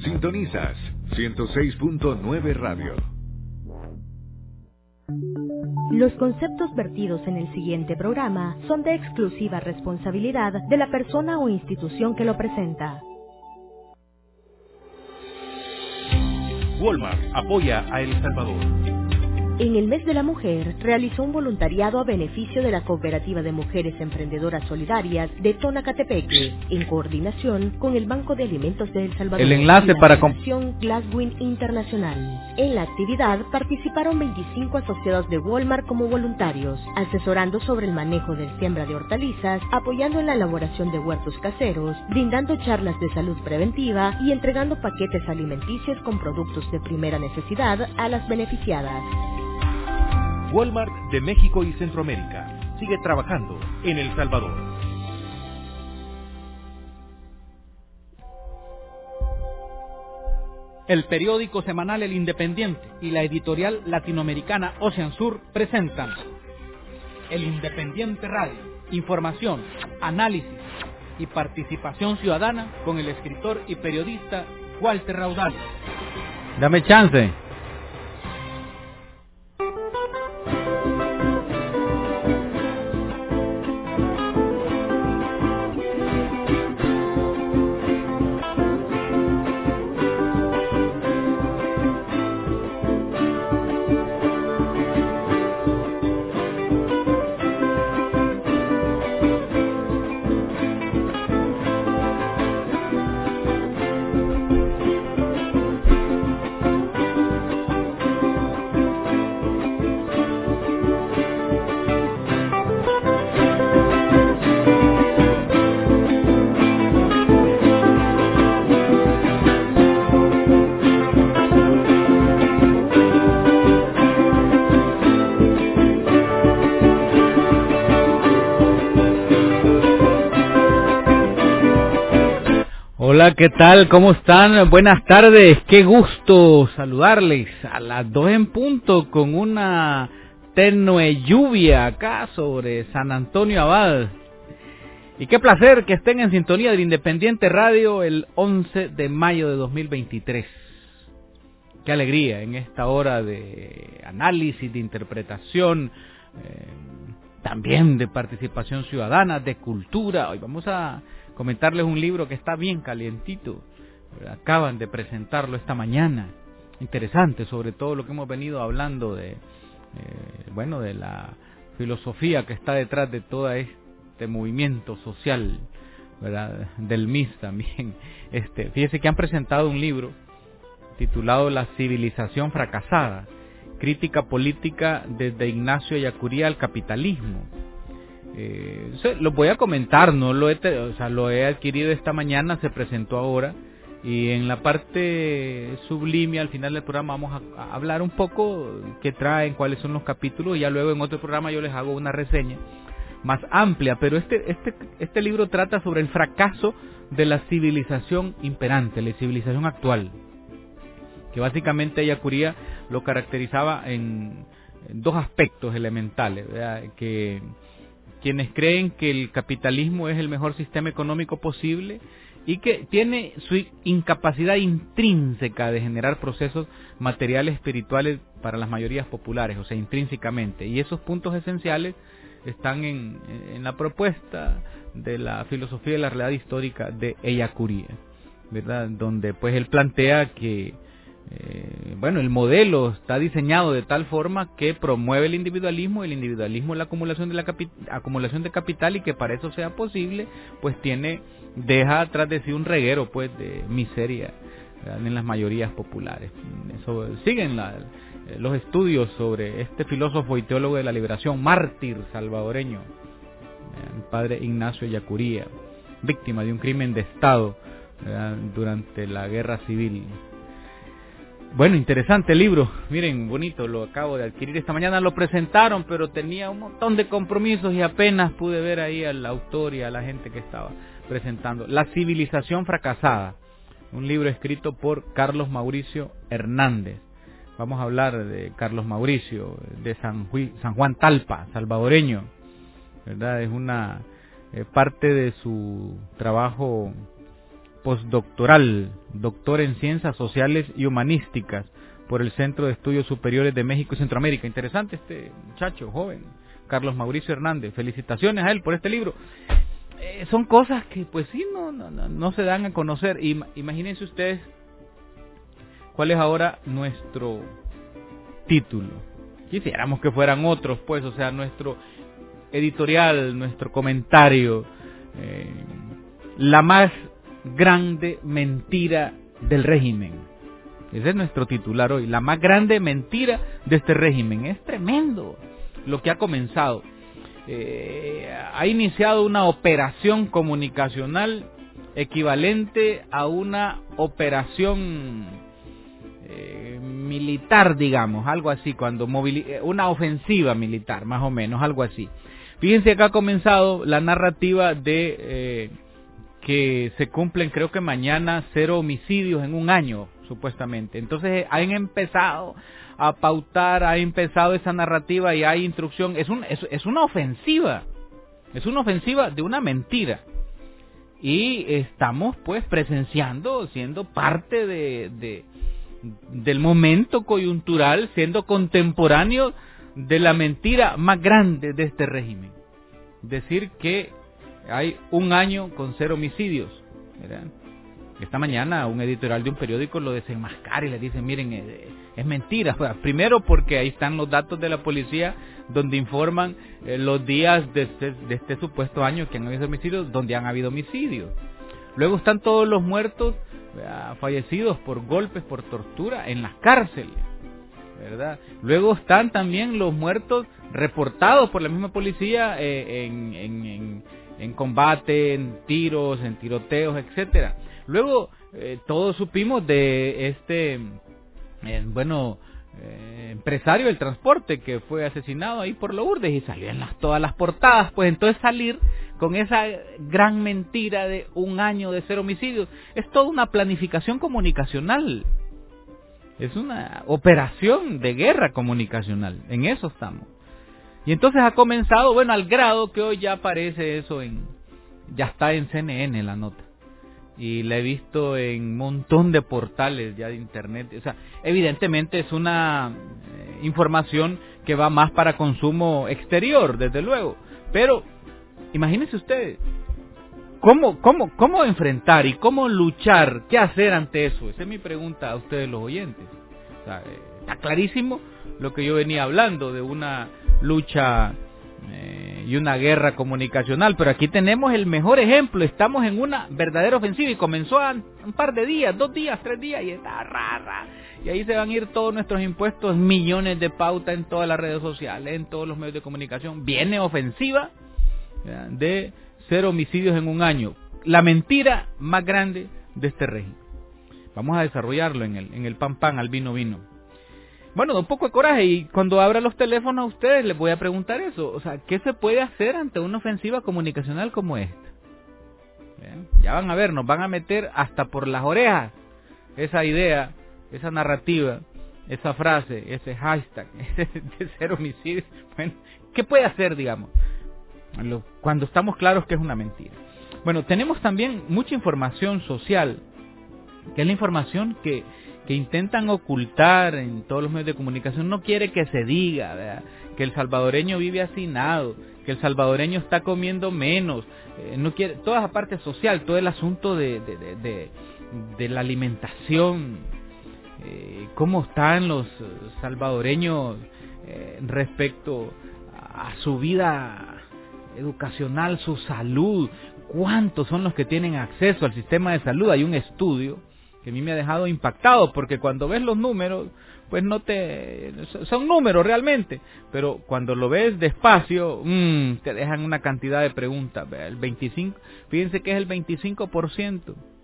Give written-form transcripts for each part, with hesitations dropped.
Sintonizas 106.9 Radio. Los conceptos vertidos en el siguiente programa son de exclusiva responsabilidad de la persona o institución que lo presenta. Walmart apoya a El Salvador. En el mes de la mujer, realizó un voluntariado a beneficio de la Cooperativa de Mujeres Emprendedoras Solidarias de Tonacatepeque, en coordinación con el Banco de Alimentos de El Salvador. El enlace y la para Fundación Glasswing Internacional. En la actividad participaron 25 asociados de Walmart como voluntarios, asesorando sobre el manejo del siembra de hortalizas, apoyando en la elaboración de huertos caseros, brindando charlas de salud preventiva y entregando paquetes alimenticios con productos de primera necesidad a las beneficiadas. Walmart de México y Centroamérica sigue trabajando en El Salvador. El periódico semanal El Independiente y la editorial latinoamericana Ocean Sur presentan El Independiente Radio, información, análisis y participación ciudadana con el escritor y periodista Walter Raudal. Dame chance. Hola, ¿qué tal? ¿Cómo están? Buenas tardes, qué gusto saludarles a las 2 en punto con una tenue lluvia acá sobre San Antonio Abad. Y qué placer que estén en sintonía del Independiente Radio el 11 de mayo de 2023. Qué alegría en esta hora de análisis, de interpretación, también de participación ciudadana, de cultura. Hoy vamos a comentarles un libro que está bien calientito, acaban de presentarlo esta mañana, interesante sobre todo lo que hemos venido hablando de la filosofía que está detrás de todo este movimiento social, ¿verdad? Del MIS también. Fíjese que han presentado un libro titulado La civilización fracasada, crítica política desde Ignacio Ellacuría al capitalismo. Lo voy a comentar, no lo he adquirido esta mañana, se presentó ahora, y en la parte sublime al final del programa vamos a hablar un poco qué traen, cuáles son los capítulos, y ya luego en otro programa yo les hago una reseña más amplia. Pero este libro trata sobre el fracaso de la civilización imperante, la civilización actual, que básicamente Ellacuría lo caracterizaba en dos aspectos elementales, ¿verdad? Que quienes creen que el capitalismo es el mejor sistema económico posible y que tiene su incapacidad intrínseca de generar procesos materiales espirituales para las mayorías populares, o sea, intrínsecamente. Y esos puntos esenciales están en la propuesta de la filosofía de la realidad histórica de Ellacuría, ¿verdad? Donde pues él plantea que el modelo está diseñado de tal forma que promueve el individualismo es la acumulación de capital, y que para eso sea posible, pues deja atrás de sí un reguero pues de miseria, ¿verdad? En las mayorías populares. Eso siguen los estudios sobre este filósofo y teólogo de la liberación, mártir salvadoreño, el padre Ignacio Ellacuría, víctima de un crimen de Estado, ¿verdad? Durante la guerra civil. Bueno, interesante el libro, miren, bonito, lo acabo de adquirir esta mañana, lo presentaron, pero tenía un montón de compromisos y apenas pude ver ahí al autor y a la gente que estaba presentando. La civilización fracasada, un libro escrito por Carlos Mauricio Hernández. Vamos a hablar de Carlos Mauricio, de San Juan Talpa, salvadoreño, ¿verdad? Es una parte de su trabajo postdoctoral, doctor en Ciencias Sociales y Humanísticas por el Centro de Estudios Superiores de México y Centroamérica. Interesante este muchacho joven, Carlos Mauricio Hernández. Felicitaciones a él por este libro. Son cosas que pues sí no se dan a conocer. Imagínense ustedes cuál es ahora nuestro título. Quisiéramos que fueran otros, pues, o sea, nuestro editorial, nuestro comentario, la más grande mentira del régimen. Ese es nuestro titular hoy, la más grande mentira de este régimen. Es tremendo lo que ha comenzado. Ha iniciado una operación comunicacional equivalente a una operación militar, digamos, algo así, cuando una ofensiva militar, más o menos, algo así. Fíjense que ha comenzado la narrativa de que se cumplen, creo que mañana, 0 homicidios en un año, supuestamente. Entonces han empezado a pautar, ha empezado esa narrativa y hay instrucción. Es una ofensiva, es una ofensiva de una mentira. Y estamos pues presenciando, siendo parte del momento coyuntural, siendo contemporáneos de la mentira más grande de este régimen. Decir que hay un año con 0 homicidios, ¿verdad? Esta mañana un editorial de un periódico lo desenmascara y le dice, miren, es mentira. Primero porque ahí están los datos de la policía donde informan los días de este supuesto año que han habido homicidios, donde han habido homicidios. Luego están todos los muertos fallecidos por golpes, por tortura en las cárceles, ¿verdad? Luego están también los muertos reportados por la misma policía en combate, en tiros, en tiroteos, etcétera. Luego todos supimos de este empresario del transporte que fue asesinado ahí por Lourdes y salió en todas las portadas. Pues entonces salir con esa gran mentira de un año de 0 homicidios es toda una planificación comunicacional, es una operación de guerra comunicacional. En eso estamos. Y entonces ha comenzado, al grado que hoy ya aparece eso ya está en CNN la nota. Y la he visto en un montón de portales ya de internet. O sea, evidentemente es una información que va más para consumo exterior, desde luego. Pero imagínense ustedes, ¿cómo enfrentar y cómo luchar? ¿Qué hacer ante eso? Esa es mi pregunta a ustedes los oyentes. O sea, está clarísimo lo que yo venía hablando de una lucha y una guerra comunicacional, pero aquí tenemos el mejor ejemplo. Estamos en una verdadera ofensiva y comenzó un par de días, 2 días, 3 días y está rara. Y ahí se van a ir todos nuestros impuestos, millones de pautas en todas las redes sociales, en todos los medios de comunicación. Viene ofensiva de 0 homicidios en un año. La mentira más grande de este régimen. Vamos a desarrollarlo en el pan al vino. Bueno, da un poco de coraje y cuando abra los teléfonos a ustedes les voy a preguntar eso. O sea, ¿qué se puede hacer ante una ofensiva comunicacional como esta? Bien, ya van a ver, nos van a meter hasta por las orejas esa idea, esa narrativa, esa frase, ese hashtag, ese de 0 homicidios. Bueno, ¿qué puede hacer, digamos? Cuando estamos claros que es una mentira. Bueno, tenemos también mucha información social, que es la información que intentan ocultar en todos los medios de comunicación. No quiere que se diga, ¿verdad?, que el salvadoreño vive hacinado, que el salvadoreño está comiendo menos, no quiere toda esa parte social, todo el asunto de la alimentación, cómo están los salvadoreños respecto a su vida educacional, su salud, cuántos son los que tienen acceso al sistema de salud. Hay un estudio que a mí me ha dejado impactado, porque cuando ves los números, pues son números realmente, pero cuando lo ves despacio, te dejan una cantidad de preguntas. Fíjense que es el 25%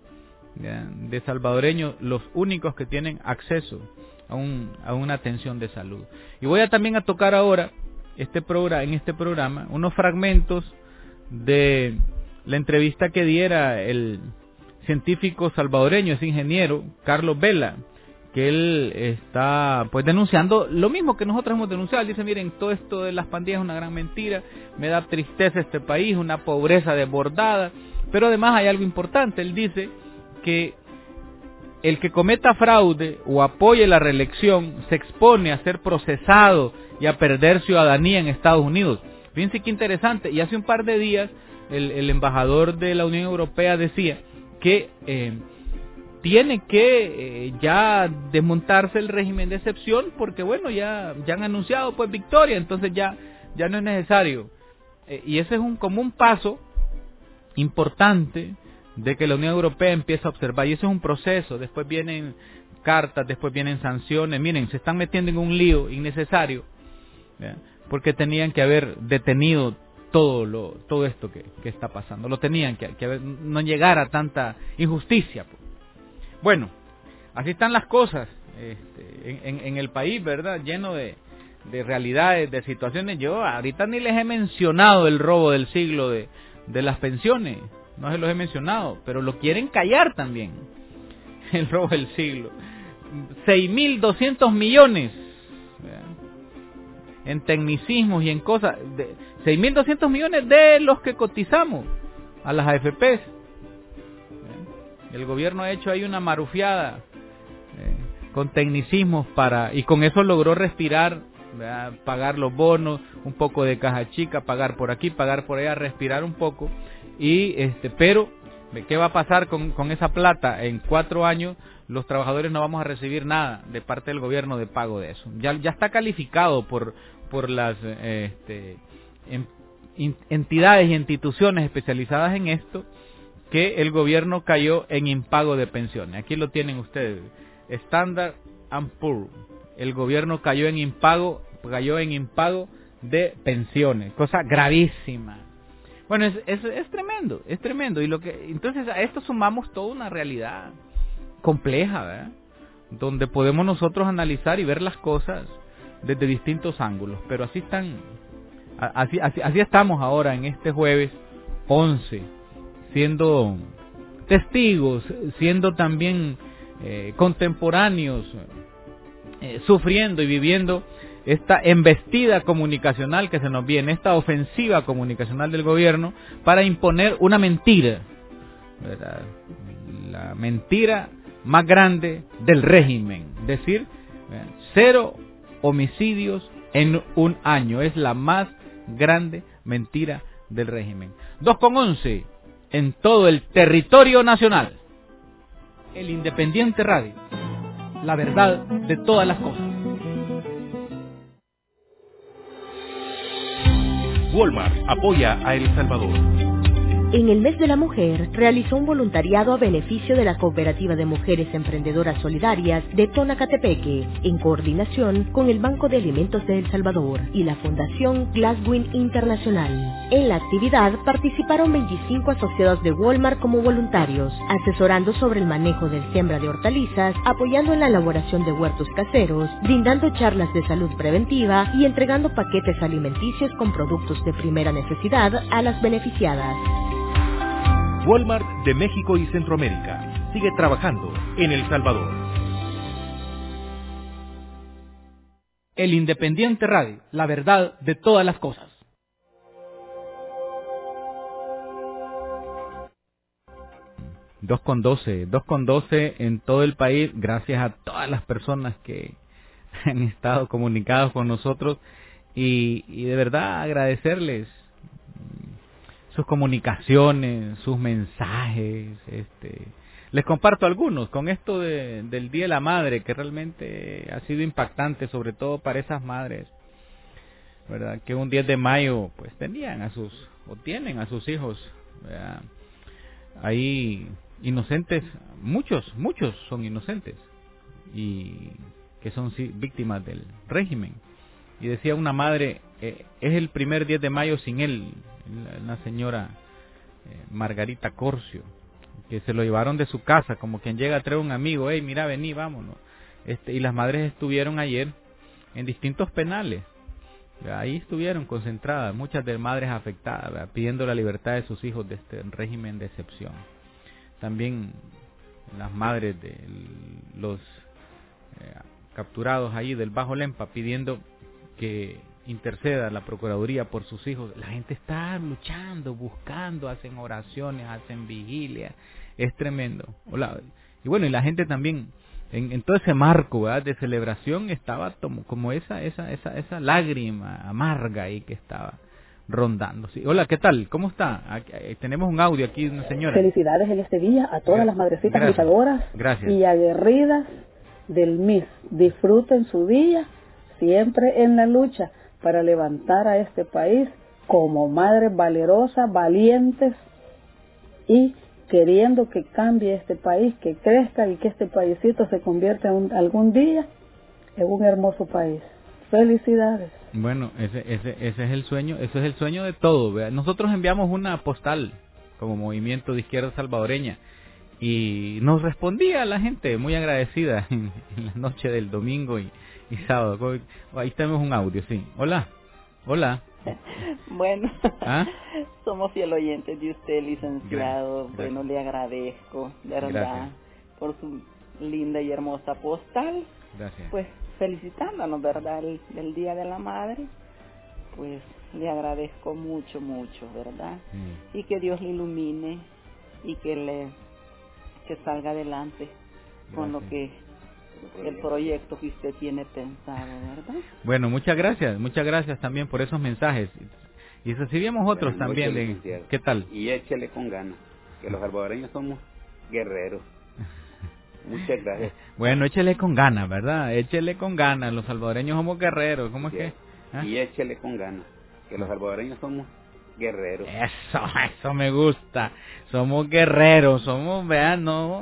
de salvadoreños los únicos que tienen acceso a una atención de salud. Y voy también a tocar ahora en este programa unos fragmentos de la entrevista que diera el científico salvadoreño, es ingeniero, Carlos Vela, que él está pues denunciando lo mismo que nosotros hemos denunciado. Él dice, miren, todo esto de las pandillas es una gran mentira, me da tristeza este país, una pobreza desbordada, pero además hay algo importante. Él dice que el que cometa fraude o apoye la reelección se expone a ser procesado y a perder ciudadanía en Estados Unidos. Fíjense qué interesante, y hace un par de días el embajador de la Unión Europea decía que tiene que ya desmontarse el régimen de excepción porque bueno, ya han anunciado pues victoria, entonces ya no es necesario. Y ese es como un paso importante de que la Unión Europea empieza a observar, y eso es un proceso. Después vienen cartas, después vienen sanciones. Miren, se están metiendo en un lío innecesario, ¿ya? Porque tenían que haber detenido todo esto que está pasando. Lo tenían que haber, no llegar a tanta injusticia. Bueno, así están las cosas en el país, ¿verdad? Lleno de realidades, de situaciones. Yo ahorita ni les he mencionado el robo del siglo de las pensiones. No se los he mencionado, pero lo quieren callar también. El robo del siglo. 6.200 millones. ¿Verdad? En tecnicismos y en cosas. 6.200 millones de los que cotizamos a las AFPs. ¿Verdad? El gobierno ha hecho ahí una marufiada con tecnicismos y con eso logró respirar, ¿verdad? Pagar los bonos, un poco de caja chica, pagar por aquí, pagar por allá, respirar un poco. Pero ¿qué va a pasar con esa plata? En 4 años los trabajadores no vamos a recibir nada de parte del gobierno de pago de eso. Ya está calificado por las entidades y instituciones especializadas en esto, que el gobierno cayó en impago de pensiones. Aquí lo tienen ustedes, Standard & Poor's. El gobierno cayó en impago de pensiones, cosa gravísima. Bueno, es tremendo, y entonces a esto sumamos toda una realidad compleja, ¿verdad? Donde podemos nosotros analizar y ver las cosas desde distintos ángulos, pero así estamos ahora en este jueves 11, siendo testigos, siendo también contemporáneos, sufriendo y viviendo esta embestida comunicacional que se nos viene, esta ofensiva comunicacional del gobierno para imponer una mentira, ¿verdad? La mentira más grande del régimen, decir, 0 homicidios en un año, es la más grande mentira del régimen. 2:11 en todo el territorio nacional. El Independiente Radio, la verdad de todas las cosas. Walmart apoya a El Salvador. En el mes de la mujer, realizó un voluntariado a beneficio de la Cooperativa de Mujeres Emprendedoras Solidarias de Tonacatepeque, en coordinación con el Banco de Alimentos de El Salvador y la Fundación Glasswing Internacional. En la actividad participaron 25 asociados de Walmart como voluntarios, asesorando sobre el manejo del siembra de hortalizas, apoyando en la elaboración de huertos caseros, brindando charlas de salud preventiva y entregando paquetes alimenticios con productos de primera necesidad a las beneficiadas. Walmart de México y Centroamérica sigue trabajando en El Salvador. El Independiente Radio, la verdad de todas las cosas. Dos con 12 en todo el país, gracias a todas las personas que han estado comunicados con nosotros y de verdad agradecerles sus comunicaciones, sus mensajes. Les comparto algunos con esto del Día de la Madre, que realmente ha sido impactante, sobre todo para esas madres, ¿verdad? Que un 10 de mayo pues tienen a sus hijos, ¿verdad? Ahí inocentes, muchos son inocentes y que son víctimas del régimen. Y decía una madre, es el primer 10 de mayo sin él, una señora Margarita Corcio, que se lo llevaron de su casa, como quien llega a traer un amigo, hey, mira, vení, vámonos. Y las madres estuvieron ayer en distintos penales, ahí estuvieron concentradas, muchas de madres afectadas, ¿verdad? Pidiendo la libertad de sus hijos de este régimen de excepción. También las madres de los capturados ahí del Bajo Lempa pidiendo que interceda la Procuraduría por sus hijos. La gente está luchando, buscando, hacen oraciones, hacen vigilia, es tremendo. Y bueno, y la gente también, en todo ese marco, ¿verdad?, de celebración, estaba como esa lágrima amarga ahí que estaba rondando. Sí. Hola, ¿qué tal? ¿Cómo está? Aquí, tenemos un audio aquí de una señora. Felicidades en este día a todas las madrecitas luchadoras y aguerridas del MIS. Disfruten su día, siempre en la lucha para levantar a este país como madres valerosas, valientes y queriendo que cambie este país, que crezca y que este paísito se convierta algún día en un hermoso país. Felicidades. Bueno, ese es el sueño, ese es el sueño de todo, ¿verdad? Nosotros enviamos una postal como Movimiento de Izquierda Salvadoreña y nos respondía la gente muy agradecida en la noche del domingo y sábado. Ahí tenemos un audio, sí. Hola. Bueno, ¿Ah? Somos fiel oyentes de usted, licenciado. Gracias. Bueno, le agradezco, de verdad, Gracias. por su linda y hermosa postal. Gracias. Pues felicitándonos, ¿verdad?, del Día de la Madre. Pues le agradezco mucho, ¿verdad? Y que Dios le ilumine y que salga adelante con lo que el proyecto que usted tiene pensado, ¿verdad? Bueno, muchas gracias también por esos mensajes. Y recibimos otros también. ¿Qué tal? Y échele con ganas, que los salvadoreños somos guerreros. Muchas gracias. Bueno, échele con ganas, ¿verdad? Échele con ganas, los salvadoreños somos guerreros. ¿Cómo es que? ¿Ah? Y échele con ganas, que los salvadoreños somos guerreros. Eso me gusta. Somos guerreros, vean, no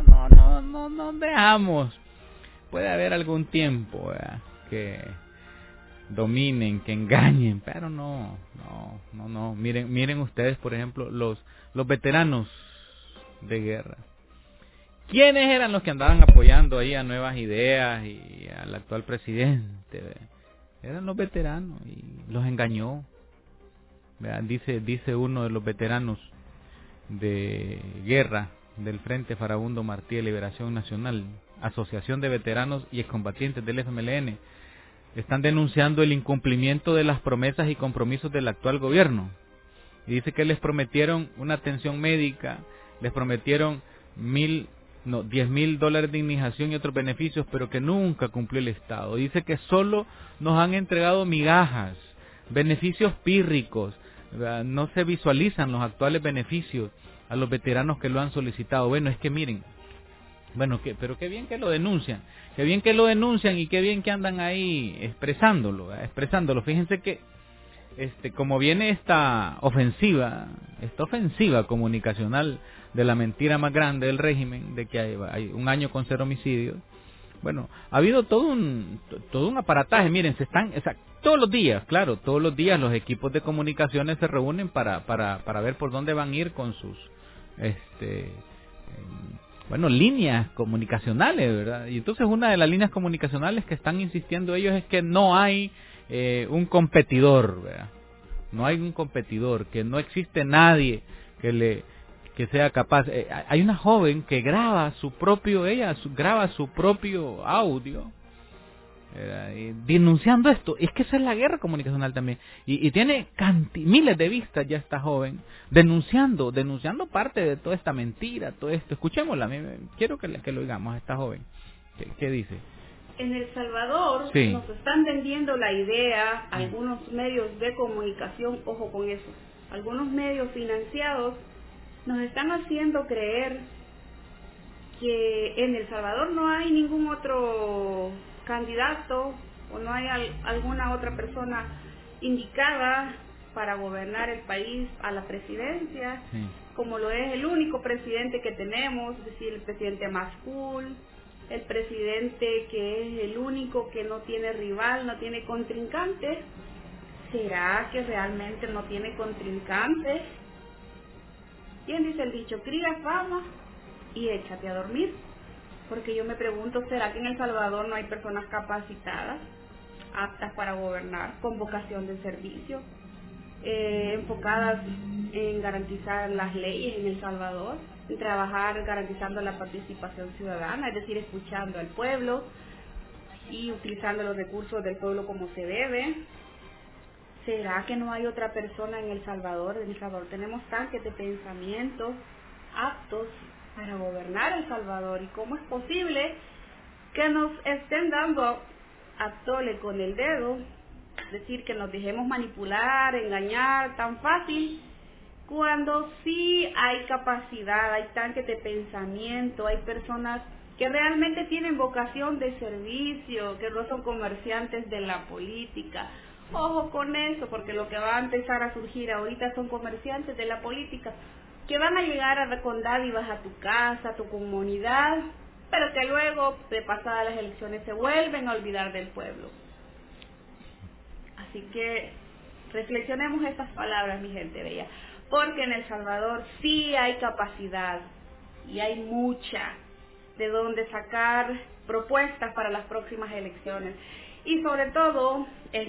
dejamos. Puede haber algún tiempo, ¿verdad?, que dominen, que engañen, pero no. Miren ustedes, por ejemplo, los veteranos de guerra. ¿Quiénes eran los que andaban apoyando ahí a Nuevas Ideas y al actual presidente? Eran los veteranos y los engañó. ¿Verdad? Dice uno de los veteranos de guerra del Frente Farabundo Martí de Liberación Nacional, Asociación de Veteranos y Excombatientes del FMLN, están denunciando el incumplimiento de las promesas y compromisos del actual gobierno. Y dice que les prometieron una atención médica, les prometieron $10,000 de indemnización y otros beneficios, pero que nunca cumplió el Estado. Dice que solo nos han entregado migajas, beneficios pírricos, ¿verdad? No se visualizan los actuales beneficios a los veteranos que lo han solicitado. Bueno, es que miren, pero qué bien que lo denuncian, y qué bien que andan ahí expresándolo. Fíjense que como viene esta ofensiva comunicacional de la mentira más grande del régimen, de que hay un año con 0 homicidios. Bueno, ha habido todo un aparataje. Miren, todos los días los equipos de comunicaciones se reúnen para ver por dónde van a ir con sus líneas comunicacionales, ¿verdad? Y entonces una de las líneas comunicacionales que están insistiendo ellos es que no hay un competidor, ¿verdad? No hay un competidor, que no existe nadie que sea capaz. Hay una joven que graba su propio audio denunciando esto. Es que esa es la guerra comunicacional también, y tiene miles de vistas ya esta joven denunciando parte de toda esta mentira, todo esto. Escuchémosla, quiero que lo oigamos a esta joven. ¿Qué dice? En El Salvador Sí. Nos están vendiendo la idea algunos medios de comunicación, ojo con eso, algunos medios financiados nos están haciendo creer que en El Salvador no hay ningún otro candidato o no hay alguna otra persona indicada para gobernar el país a la presidencia, Sí. como lo es el único presidente que tenemos, es decir, el presidente más cool, el presidente que es el único que no tiene rival, no tiene contrincante. ¿Será que realmente no tiene contrincante? ¿Quién dice el dicho? Cría fama y échate a dormir. Porque yo me pregunto, ¿será que en El Salvador no hay personas capacitadas, aptas para gobernar, con vocación de servicio, enfocadas en garantizar las leyes en El Salvador, en trabajar garantizando la participación ciudadana, es decir, escuchando al pueblo y utilizando los recursos del pueblo como se debe? ¿Será que no hay otra persona en El Salvador? En El Salvador tenemos tanques de pensamiento aptos para gobernar El Salvador. ¿Y cómo es posible que nos estén dando a tole con el dedo? Es decir, que nos dejemos manipular, engañar tan fácil, cuando sí hay capacidad, hay tanques de pensamiento, hay personas que realmente tienen vocación de servicio, que no son comerciantes de la política. Ojo con eso, porque lo que va a empezar a surgir ahorita son comerciantes de la política, que van a llegar con dádivas a tu casa, a tu comunidad, pero que luego, de pasadas las elecciones, se vuelven a olvidar del pueblo. Así que reflexionemos estas palabras, mi gente bella, porque en El Salvador sí hay capacidad y hay mucha de donde sacar propuestas para las próximas elecciones. Y sobre todo,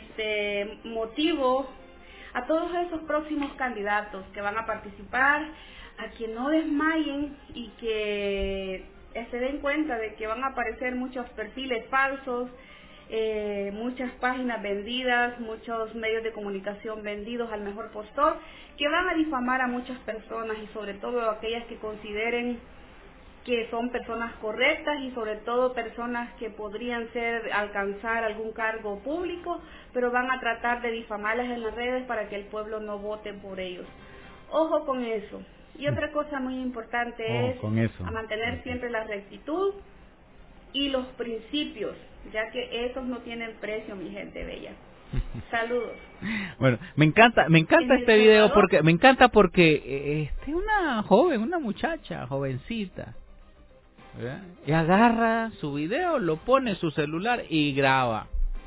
motivo a todos esos próximos candidatos que van a participar, a que no desmayen y que se den cuenta de que van a aparecer muchos perfiles falsos, muchas páginas vendidas, muchos medios de comunicación vendidos al mejor postor, que van a difamar a muchas personas y sobre todo aquellas que consideren que son personas correctas y sobre todo personas que podrían alcanzar algún cargo público, pero van a tratar de difamarlas en las redes para que el pueblo no vote por ellos. Ojo con eso. Y otra cosa muy importante es a mantener siempre la rectitud y los principios, ya que esos no tienen precio, mi gente bella. Saludos. Bueno, me encanta este video porque una joven, una muchacha jovencita, ¿verdad? Y agarra su video, lo pone en su celular y graba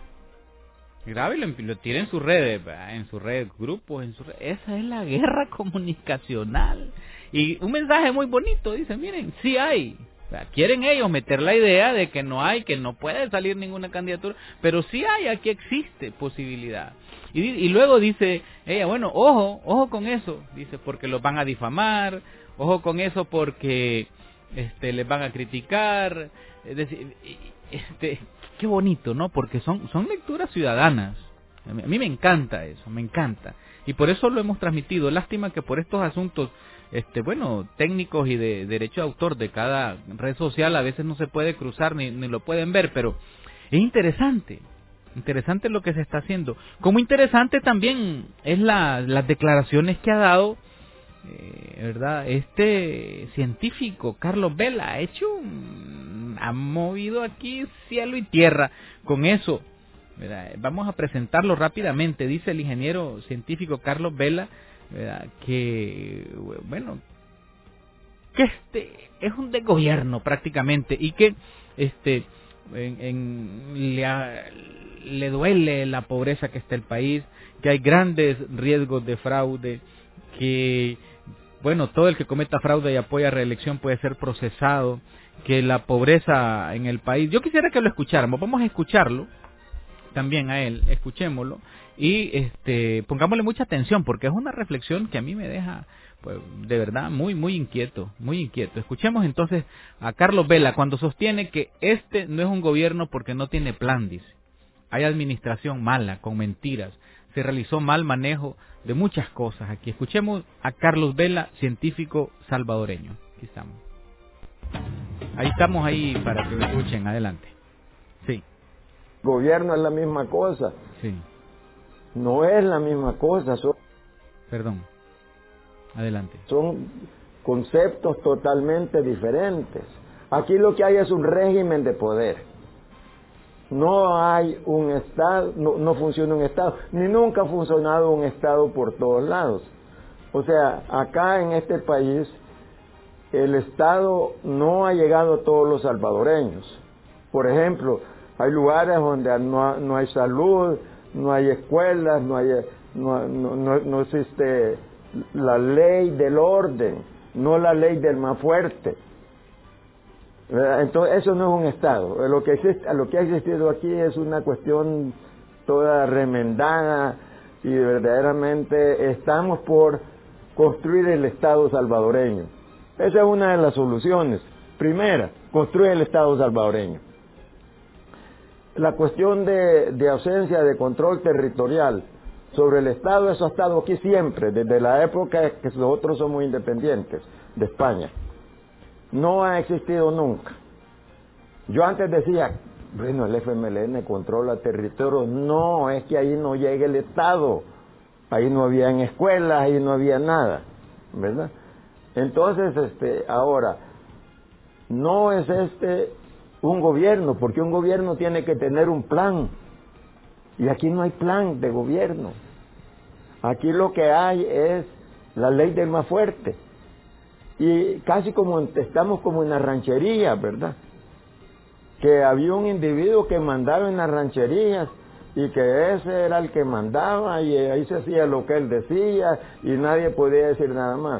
y lo tira en sus redes, ¿verdad? En sus redes, grupos, esa es la guerra comunicacional. Y un mensaje muy bonito, dice, miren, sí hay. O sea, quieren ellos meter la idea de que no hay, que no puede salir ninguna candidatura, pero sí hay, aquí existe posibilidad. Y luego dice ella, bueno, ojo con eso, dice, porque los van a difamar, ojo con eso porque les van a criticar, es decir, qué bonito, ¿no? Porque son lecturas ciudadanas. A mí me encanta eso, me encanta. Y por eso lo hemos transmitido. Lástima que por estos asuntos técnicos y de derecho de autor de cada red social a veces no se puede cruzar ni lo pueden ver, pero es interesante lo que se está haciendo. Como interesante también es las declaraciones que ha dado, ¿verdad? Científico Carlos Vela ha movido aquí cielo y tierra con eso, ¿verdad? Vamos a presentarlo rápidamente. Dice el ingeniero científico Carlos Vela, ¿verdad? Que es un desgobierno prácticamente y que le duele la pobreza que está el país, que hay grandes riesgos de fraude, que todo el que cometa fraude y apoya reelección puede ser procesado, que la pobreza en el país, yo quisiera que lo escucháramos, vamos a escucharlo también a él, escuchémoslo y pongámosle mucha atención porque es una reflexión que a mí me deja pues de verdad muy inquieto. Escuchemos entonces a Carlos Vela cuando sostiene que no es un gobierno porque no tiene plan, dice. Hay administración mala, con mentiras, se realizó mal manejo de muchas cosas. Aquí escuchemos a Carlos Vela, científico salvadoreño. Aquí estamos. Ahí estamos para que lo escuchen, adelante. Sí. Gobierno es la misma cosa. Sí. No es la misma cosa. Perdón. Adelante. Son conceptos totalmente diferentes. Aquí lo que hay es un régimen de poder. No hay un Estado, no funciona un Estado, ni nunca ha funcionado un Estado por todos lados. O sea, acá en este país, el Estado no ha llegado a todos los salvadoreños. Por ejemplo, hay lugares donde no hay salud, no hay escuelas, no existe la ley del orden, no la ley del más fuerte. Entonces eso no es un Estado. Lo que ha existido aquí es una cuestión toda remendada y verdaderamente estamos por construir el Estado salvadoreño. Esa es una de las soluciones. Primera, construir el Estado salvadoreño. La cuestión de ausencia de control territorial sobre el Estado, eso ha estado aquí siempre, desde la época que nosotros somos independientes de España. No ha existido nunca. Yo antes decía, bueno, el FMLN controla territorios. No, es que ahí no llega el Estado. Ahí no había escuelas, ahí no había nada, ¿verdad? Entonces, ahora, no es un gobierno, porque un gobierno tiene que tener un plan. Y aquí no hay plan de gobierno. Aquí lo que hay es la ley del más fuerte. Y casi como estamos como en la ranchería, ¿verdad? Que había un individuo que mandaba en las rancherías y que ese era el que mandaba y ahí se hacía lo que él decía y nadie podía decir nada más.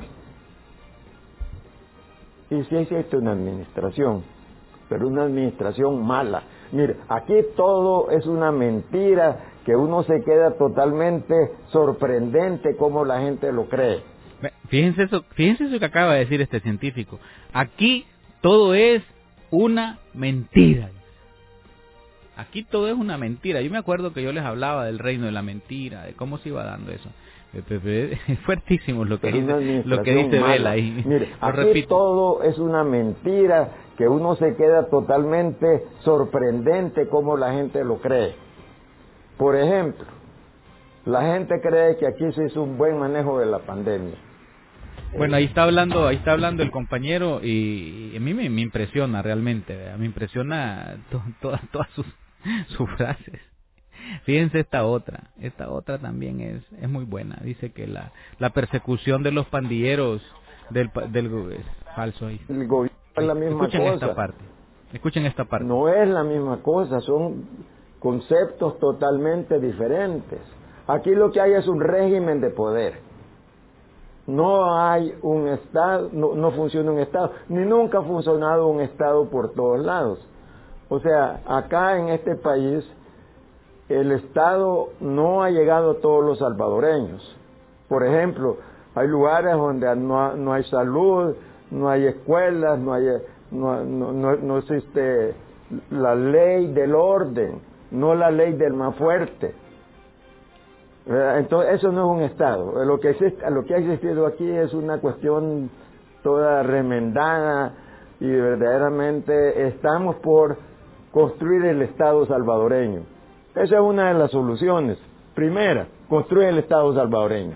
Y sí existe una administración, pero una administración mala. Mire, aquí todo es una mentira que uno se queda totalmente sorprendente cómo la gente lo cree. Fíjense eso que acaba de decir este científico. Aquí todo es una mentira. Aquí todo es una mentira. Yo me acuerdo que yo les hablaba del reino de la mentira, de cómo se iba dando eso. Es fuertísimo lo que dice Vela ahí. Mire, aquí todo es una mentira que uno se queda totalmente sorprendente cómo la gente lo cree. Por ejemplo, la gente cree que aquí se hizo un buen manejo de la pandemia. Bueno, ahí está hablando el compañero y a mí me impresiona realmente, ¿verdad? Me impresiona todas sus frases. Fíjense esta otra también es muy buena. Dice que la persecución de los pandilleros del es falso ahí. El gobierno es la misma cosa. Escuchen esta parte. No es la misma cosa, son conceptos totalmente diferentes. Aquí lo que hay es un régimen de poder. No hay un Estado, no funciona un Estado, ni nunca ha funcionado un Estado por todos lados. O sea, acá en este país el Estado no ha llegado a todos los salvadoreños. Por ejemplo, hay lugares donde no hay salud, no hay escuelas, no existe la ley del orden, no la ley del más fuerte. Entonces, eso no es un Estado. Lo que ha existido aquí es una cuestión toda remendada y verdaderamente estamos por construir el Estado salvadoreño. Esa es una de las soluciones. Primera, construir el Estado salvadoreño.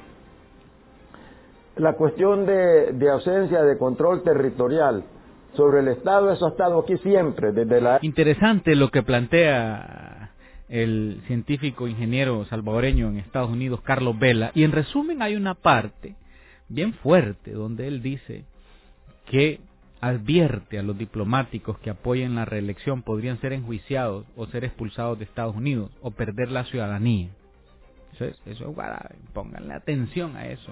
La cuestión de ausencia de control territorial sobre el Estado, eso ha estado aquí siempre, desde la... Interesante lo que plantea el científico ingeniero salvadoreño en Estados Unidos, Carlos Vela, y en resumen hay una parte bien fuerte donde él dice que advierte a los diplomáticos que apoyen la reelección podrían ser enjuiciados o ser expulsados de Estados Unidos o perder la ciudadanía. Eso es grave, pónganle atención a eso.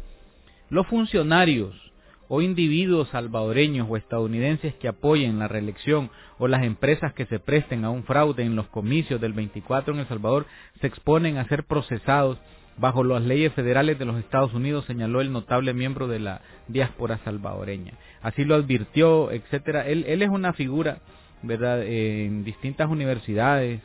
Los funcionarios o individuos salvadoreños o estadounidenses que apoyen la reelección o las empresas que se presten a un fraude en los comicios del 24 en El Salvador se exponen a ser procesados bajo las leyes federales de los Estados Unidos, señaló el notable miembro de la diáspora salvadoreña. Así lo advirtió, etcétera. Él es una figura, ¿verdad?, en distintas universidades,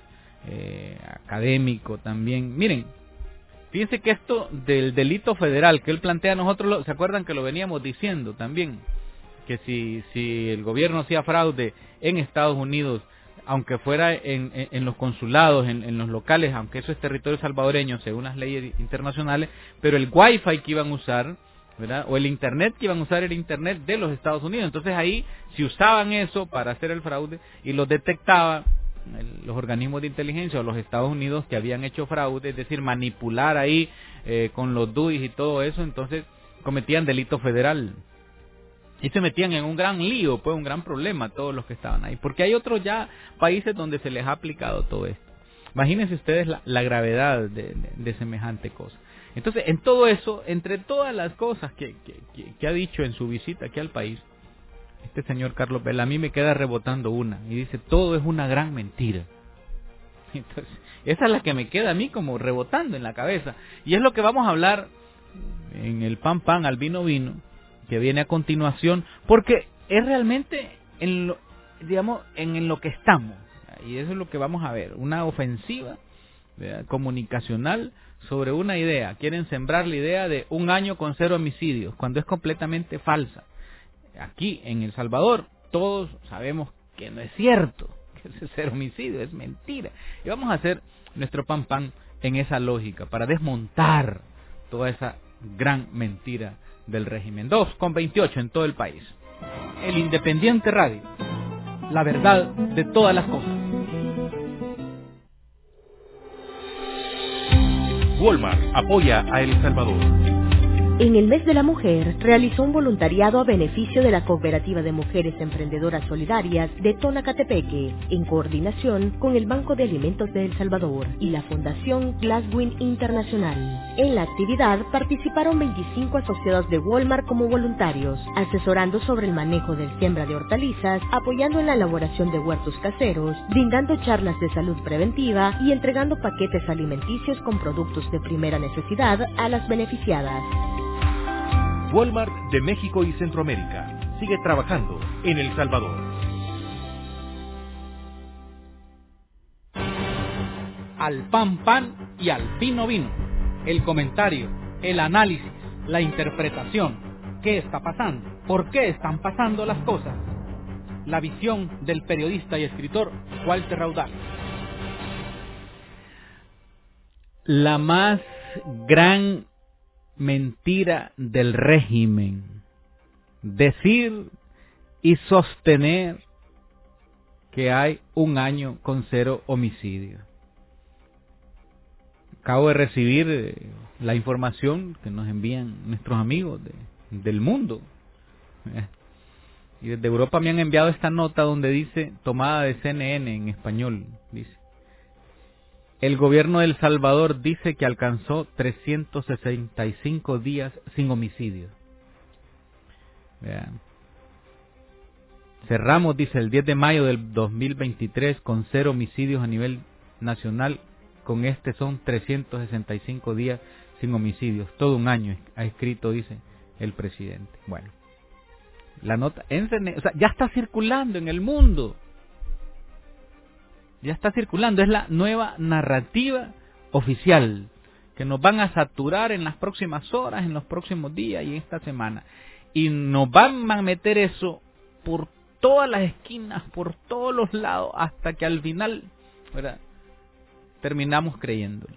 académico también. Miren, fíjense que esto del delito federal que él plantea, nosotros, ¿se acuerdan que lo veníamos diciendo también? Que si el gobierno hacía fraude en Estados Unidos, aunque fuera en los consulados, en los locales, aunque eso es territorio salvadoreño según las leyes internacionales, pero el Wi-Fi que iban a usar, ¿verdad?, o el Internet que iban a usar era Internet de los Estados Unidos. Entonces ahí, si usaban eso para hacer el fraude y lo detectaban los organismos de inteligencia o los Estados Unidos que habían hecho fraude, es decir, manipular ahí con los DUIs y todo eso, entonces cometían delito federal. Y se metían en un gran lío, pues un gran problema todos los que estaban ahí. Porque hay otros ya países donde se les ha aplicado todo esto. Imagínense ustedes la gravedad de semejante cosa. Entonces, en todo eso, entre todas las cosas que ha dicho en su visita aquí al país, este señor Carlos Vela, a mí me queda rebotando una. Y dice, todo es una gran mentira. Entonces, esa es la que me queda a mí como rebotando en la cabeza. Y es lo que vamos a hablar en el pan pan al vino vino, que viene a continuación, porque es realmente en lo que estamos, y eso es lo que vamos a ver, una ofensiva comunicacional sobre una idea. Quieren sembrar la idea de un año con 0 homicidios, cuando es completamente falsa. Aquí, en El Salvador, todos sabemos que no es cierto, que ese 0 homicidio es mentira. Y vamos a hacer nuestro pan en esa lógica, para desmontar toda esa gran mentira del régimen. 2:28 en todo el país. El Independiente Radio, la verdad de todas las cosas. Walmart apoya a El Salvador. En el mes de la mujer, realizó un voluntariado a beneficio de la Cooperativa de Mujeres Emprendedoras Solidarias de Tonacatepeque, en coordinación con el Banco de Alimentos de El Salvador y la Fundación Glasswing Internacional. En la actividad participaron 25 asociados de Walmart como voluntarios, asesorando sobre el manejo del siembra de hortalizas, apoyando en la elaboración de huertos caseros, brindando charlas de salud preventiva y entregando paquetes alimenticios con productos de primera necesidad a las beneficiadas. Walmart de México y Centroamérica sigue trabajando en El Salvador. Al pan y al vino vino. El comentario, el análisis, la interpretación. ¿Qué está pasando? ¿Por qué están pasando las cosas? La visión del periodista y escritor Walter Raudal. La más gran mentira del régimen: decir y sostener que hay un año con 0 homicidios. Acabo de recibir la información que nos envían nuestros amigos del mundo. Y desde Europa me han enviado esta nota donde dice, tomada de CNN en español, dice: el gobierno de El Salvador dice que alcanzó 365 días sin homicidios. Vean. Cerramos, dice, el 10 de mayo del 2023 con 0 homicidios a nivel nacional. Con este son 365 días sin homicidios. Todo un año ha escrito, dice el presidente. Bueno, la nota ya está circulando en el mundo. Ya está circulando, es la nueva narrativa oficial que nos van a saturar en las próximas horas, en los próximos días y esta semana. Y nos van a meter eso por todas las esquinas, por todos los lados, hasta que al final, ¿verdad?, terminamos creyéndole.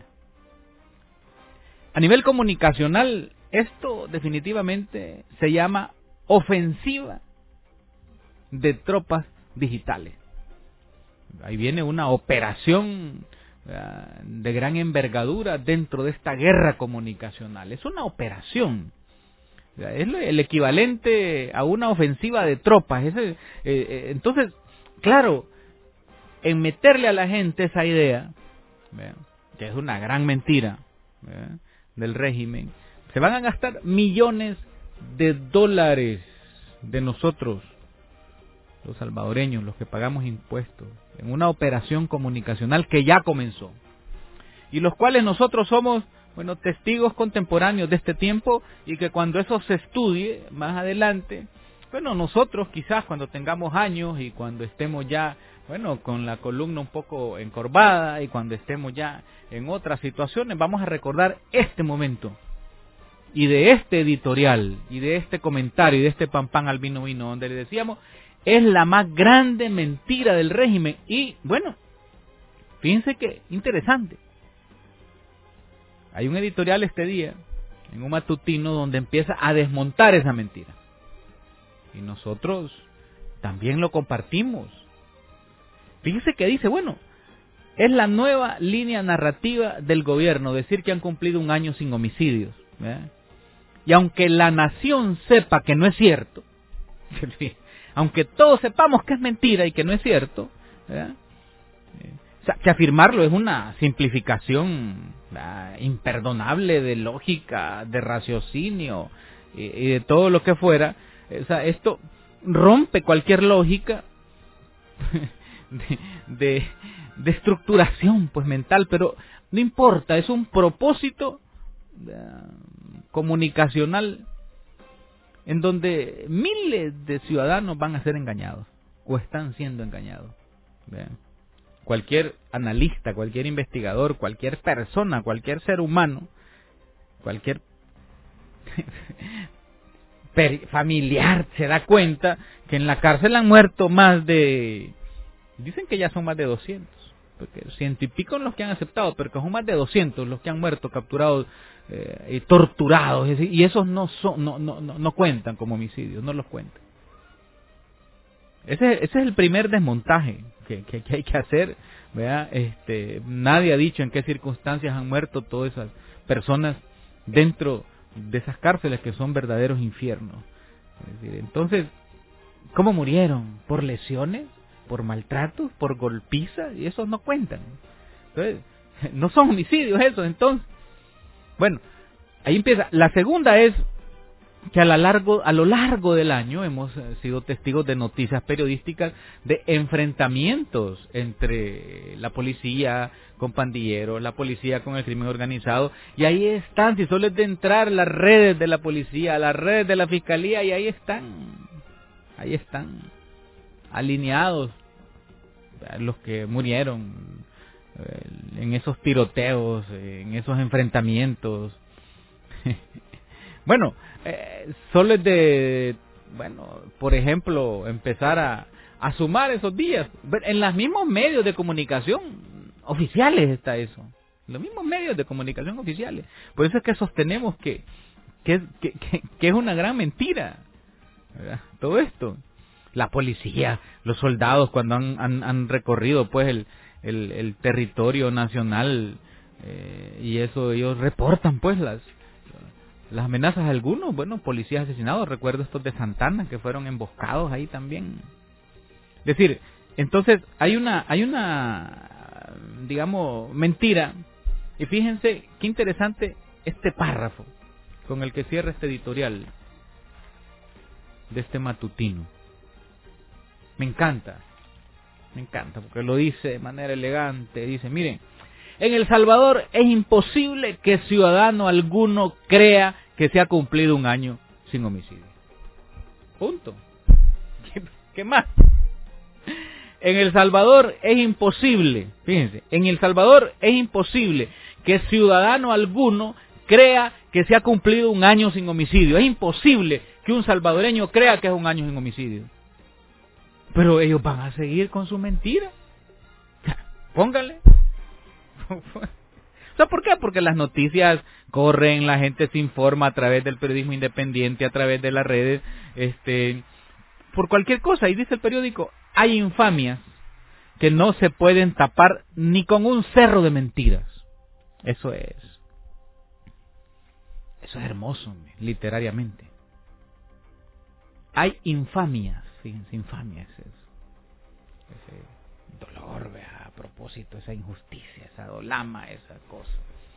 A nivel comunicacional, esto definitivamente se llama ofensiva de tropas digitales. Ahí viene una operación de gran envergadura dentro de esta guerra comunicacional. Es una operación. Es el equivalente a una ofensiva de tropas. Entonces, claro, en meterle a la gente esa idea, que es una gran mentira del régimen, se van a gastar millones de dólares de nosotros, los salvadoreños, los que pagamos impuestos, en una operación comunicacional que ya comenzó, y los cuales nosotros somos, bueno, testigos contemporáneos de este tiempo, y que cuando eso se estudie más adelante, bueno, nosotros quizás cuando tengamos años y cuando estemos ya, bueno, con la columna un poco encorvada y cuando estemos ya en otras situaciones, vamos a recordar este momento y de este editorial y de este comentario y de este pan al vino vino, donde le decíamos, es la más grande mentira del régimen. Y bueno, fíjense que interesante. Hay un editorial este día, en un matutino, donde empieza a desmontar esa mentira. Y nosotros también lo compartimos. Fíjense que dice, bueno, es la nueva línea narrativa del gobierno, decir que han cumplido un año sin homicidios, ¿verdad? Y aunque la nación sepa que no es cierto, aunque todos sepamos que es mentira y que no es cierto, ¿verdad?, o sea, que afirmarlo es una simplificación imperdonable de lógica, de raciocinio y de todo lo que fuera. O sea, esto rompe cualquier lógica de estructuración, pues, mental, pero no importa, es un propósito comunicacional en donde miles de ciudadanos van a ser engañados o están siendo engañados. ¿Vean? cualquier analista, cualquier investigador, cualquier persona, cualquier ser humano, cualquier familiar se da cuenta que en la cárcel han muerto más de, dicen que ya son más de 200, porque 100 y pico los que han aceptado, pero que son más de 200 los que han muerto, capturados y torturados, y esos no cuentan como homicidios, no los cuentan. Ese es el primer desmontaje que hay que hacer, ¿verdad? Nadie ha dicho en qué circunstancias han muerto todas esas personas dentro de esas cárceles que son verdaderos infiernos. Es decir, entonces, ¿cómo murieron? ¿Por lesiones? ¿Por maltratos? ¿Por golpizas? Y esos no cuentan. Entonces, no son homicidios esos, entonces. Bueno, ahí empieza. La segunda es que a lo largo del año hemos sido testigos de noticias periodísticas de enfrentamientos entre la policía con pandilleros, la policía con el crimen organizado, y ahí están, si solo es de entrar las redes de la policía, las redes de la fiscalía, y ahí están alineados los que murieron en esos tiroteos, en esos enfrentamientos. Bueno, solo es de, por ejemplo, empezar a sumar esos días. En los mismos medios de comunicación oficiales está eso. Los mismos medios de comunicación oficiales. Por eso es que sostenemos que es una gran mentira, ¿verdad? Todo esto. La policía, los soldados cuando han recorrido pues el territorio nacional, y eso ellos reportan pues las amenazas de algunos, policías asesinados, recuerdo estos de Santana que fueron emboscados ahí también. Es decir, entonces hay una digamos mentira, y fíjense qué interesante este párrafo con el que cierra este editorial de este matutino. Me encanta porque lo dice de manera elegante, dice, miren, en El Salvador es imposible que ciudadano alguno crea que se ha cumplido un año sin homicidio. Punto. ¿Qué más? En El Salvador es imposible, fíjense, en El Salvador es imposible que ciudadano alguno crea que se ha cumplido un año sin homicidio. Es imposible que un salvadoreño crea que es un año sin homicidio. Pero ellos van a seguir con su mentira. Pónganle. ¿Por qué? Porque las noticias corren, la gente se informa a través del periodismo independiente, a través de las redes, por cualquier cosa. Y dice el periódico, hay infamias que no se pueden tapar ni con un cerro de mentiras. Eso es hermoso, literariamente. Hay infamias, fíjense, infamias, ese dolor, vea, a propósito, esa injusticia, esa dolama, esa cosa.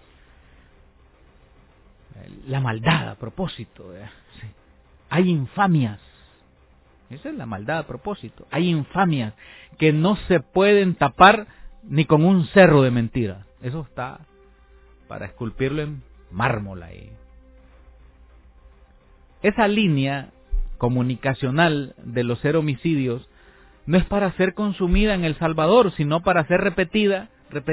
La maldad a propósito, vea. Sí. Hay infamias. Esa es la maldad a propósito. Hay infamias que no se pueden tapar ni con un cerro de mentiras. Eso está para esculpirlo en mármol ahí. Esa línea comunicacional de los 0 homicidios no es para ser consumida en El Salvador, sino para ser repetida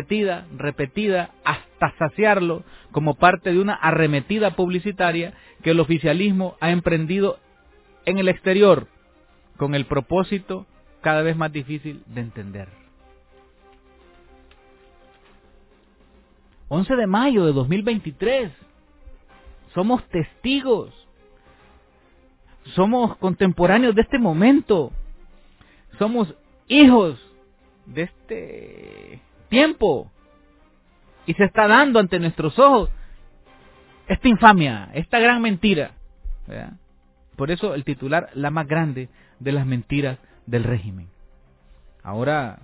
hasta saciarlo como parte de una arremetida publicitaria que el oficialismo ha emprendido en el exterior, con el propósito cada vez más difícil de entender. 11 de mayo de 2023. Somos testigos. Somos contemporáneos de este momento. Somos hijos de este tiempo. Y se está dando ante nuestros ojos esta infamia, esta gran mentira, ¿verdad? Por eso el titular, la más grande de las mentiras del régimen. Ahora,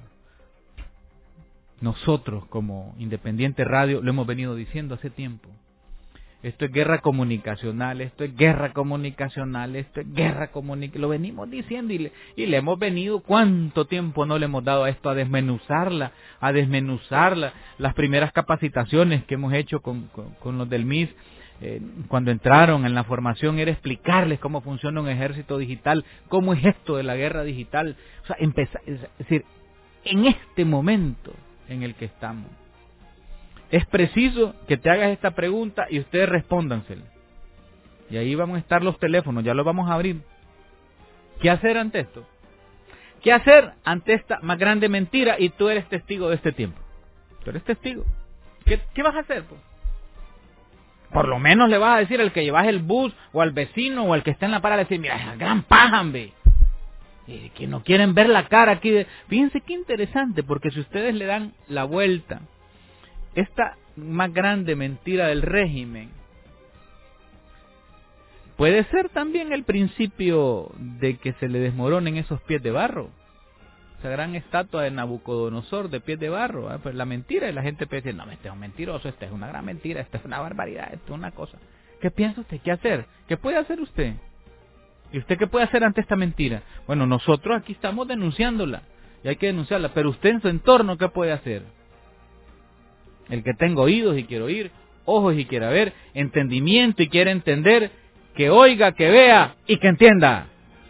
nosotros como Independiente Radio lo hemos venido diciendo hace tiempo. Esto es guerra comunicacional, esto es guerra comunicacional, esto es guerra comunicacional. Lo venimos diciendo y le hemos venido, ¿cuánto tiempo no le hemos dado a esto? A desmenuzarla. Las primeras capacitaciones que hemos hecho con los del MIS, cuando entraron en la formación, era explicarles cómo funciona un ejército digital, cómo es esto de la guerra digital. O sea, es decir, en este momento en el que estamos. Es preciso que te hagas esta pregunta y ustedes respóndansela. Y ahí vamos a estar los teléfonos, ya los vamos a abrir. ¿Qué hacer ante esto? ¿Qué hacer ante esta más grande mentira? Y tú eres testigo de este tiempo. Tú eres testigo. ¿Qué vas a hacer, pues? Por lo menos le vas a decir al que llevas el bus, o al vecino, o al que está en la parada, decir, mira, esa gran paja, hombre. Que no quieren ver la cara aquí. Fíjense qué interesante, porque si ustedes le dan la vuelta, esta más grande mentira del régimen, puede ser también el principio de que se le desmoronen esos pies de barro. Esa gran estatua de Nabucodonosor de pies de barro. Pues la mentira, y la gente puede decir, no, este es un mentiroso, esta es una gran mentira, esta es una barbaridad, esto es una cosa. ¿Qué piensa usted? ¿Qué hacer? ¿Qué puede hacer usted? ¿Y usted qué puede hacer ante esta mentira? Bueno, nosotros aquí estamos denunciándola, y hay que denunciarla, pero usted en su entorno, ¿qué puede hacer? El que tenga oídos y quiere oír, ojos y quiera ver, entendimiento y quiere entender, que oiga, que vea y que entienda.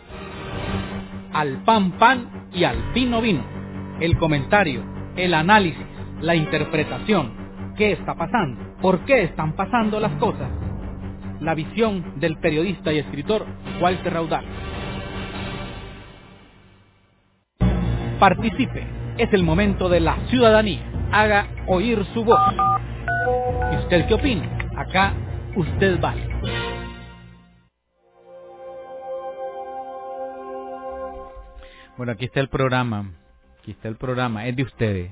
Al pan, pan y al vino, vino. El comentario, el análisis, la interpretación. ¿Qué está pasando? ¿Por qué están pasando las cosas? La visión del periodista y escritor Walter Raudal. Participe. Es el momento de la ciudadanía. Haga oír su voz. ¿Y usted qué opina? Acá usted vale. Bueno, aquí está el programa. Es de ustedes.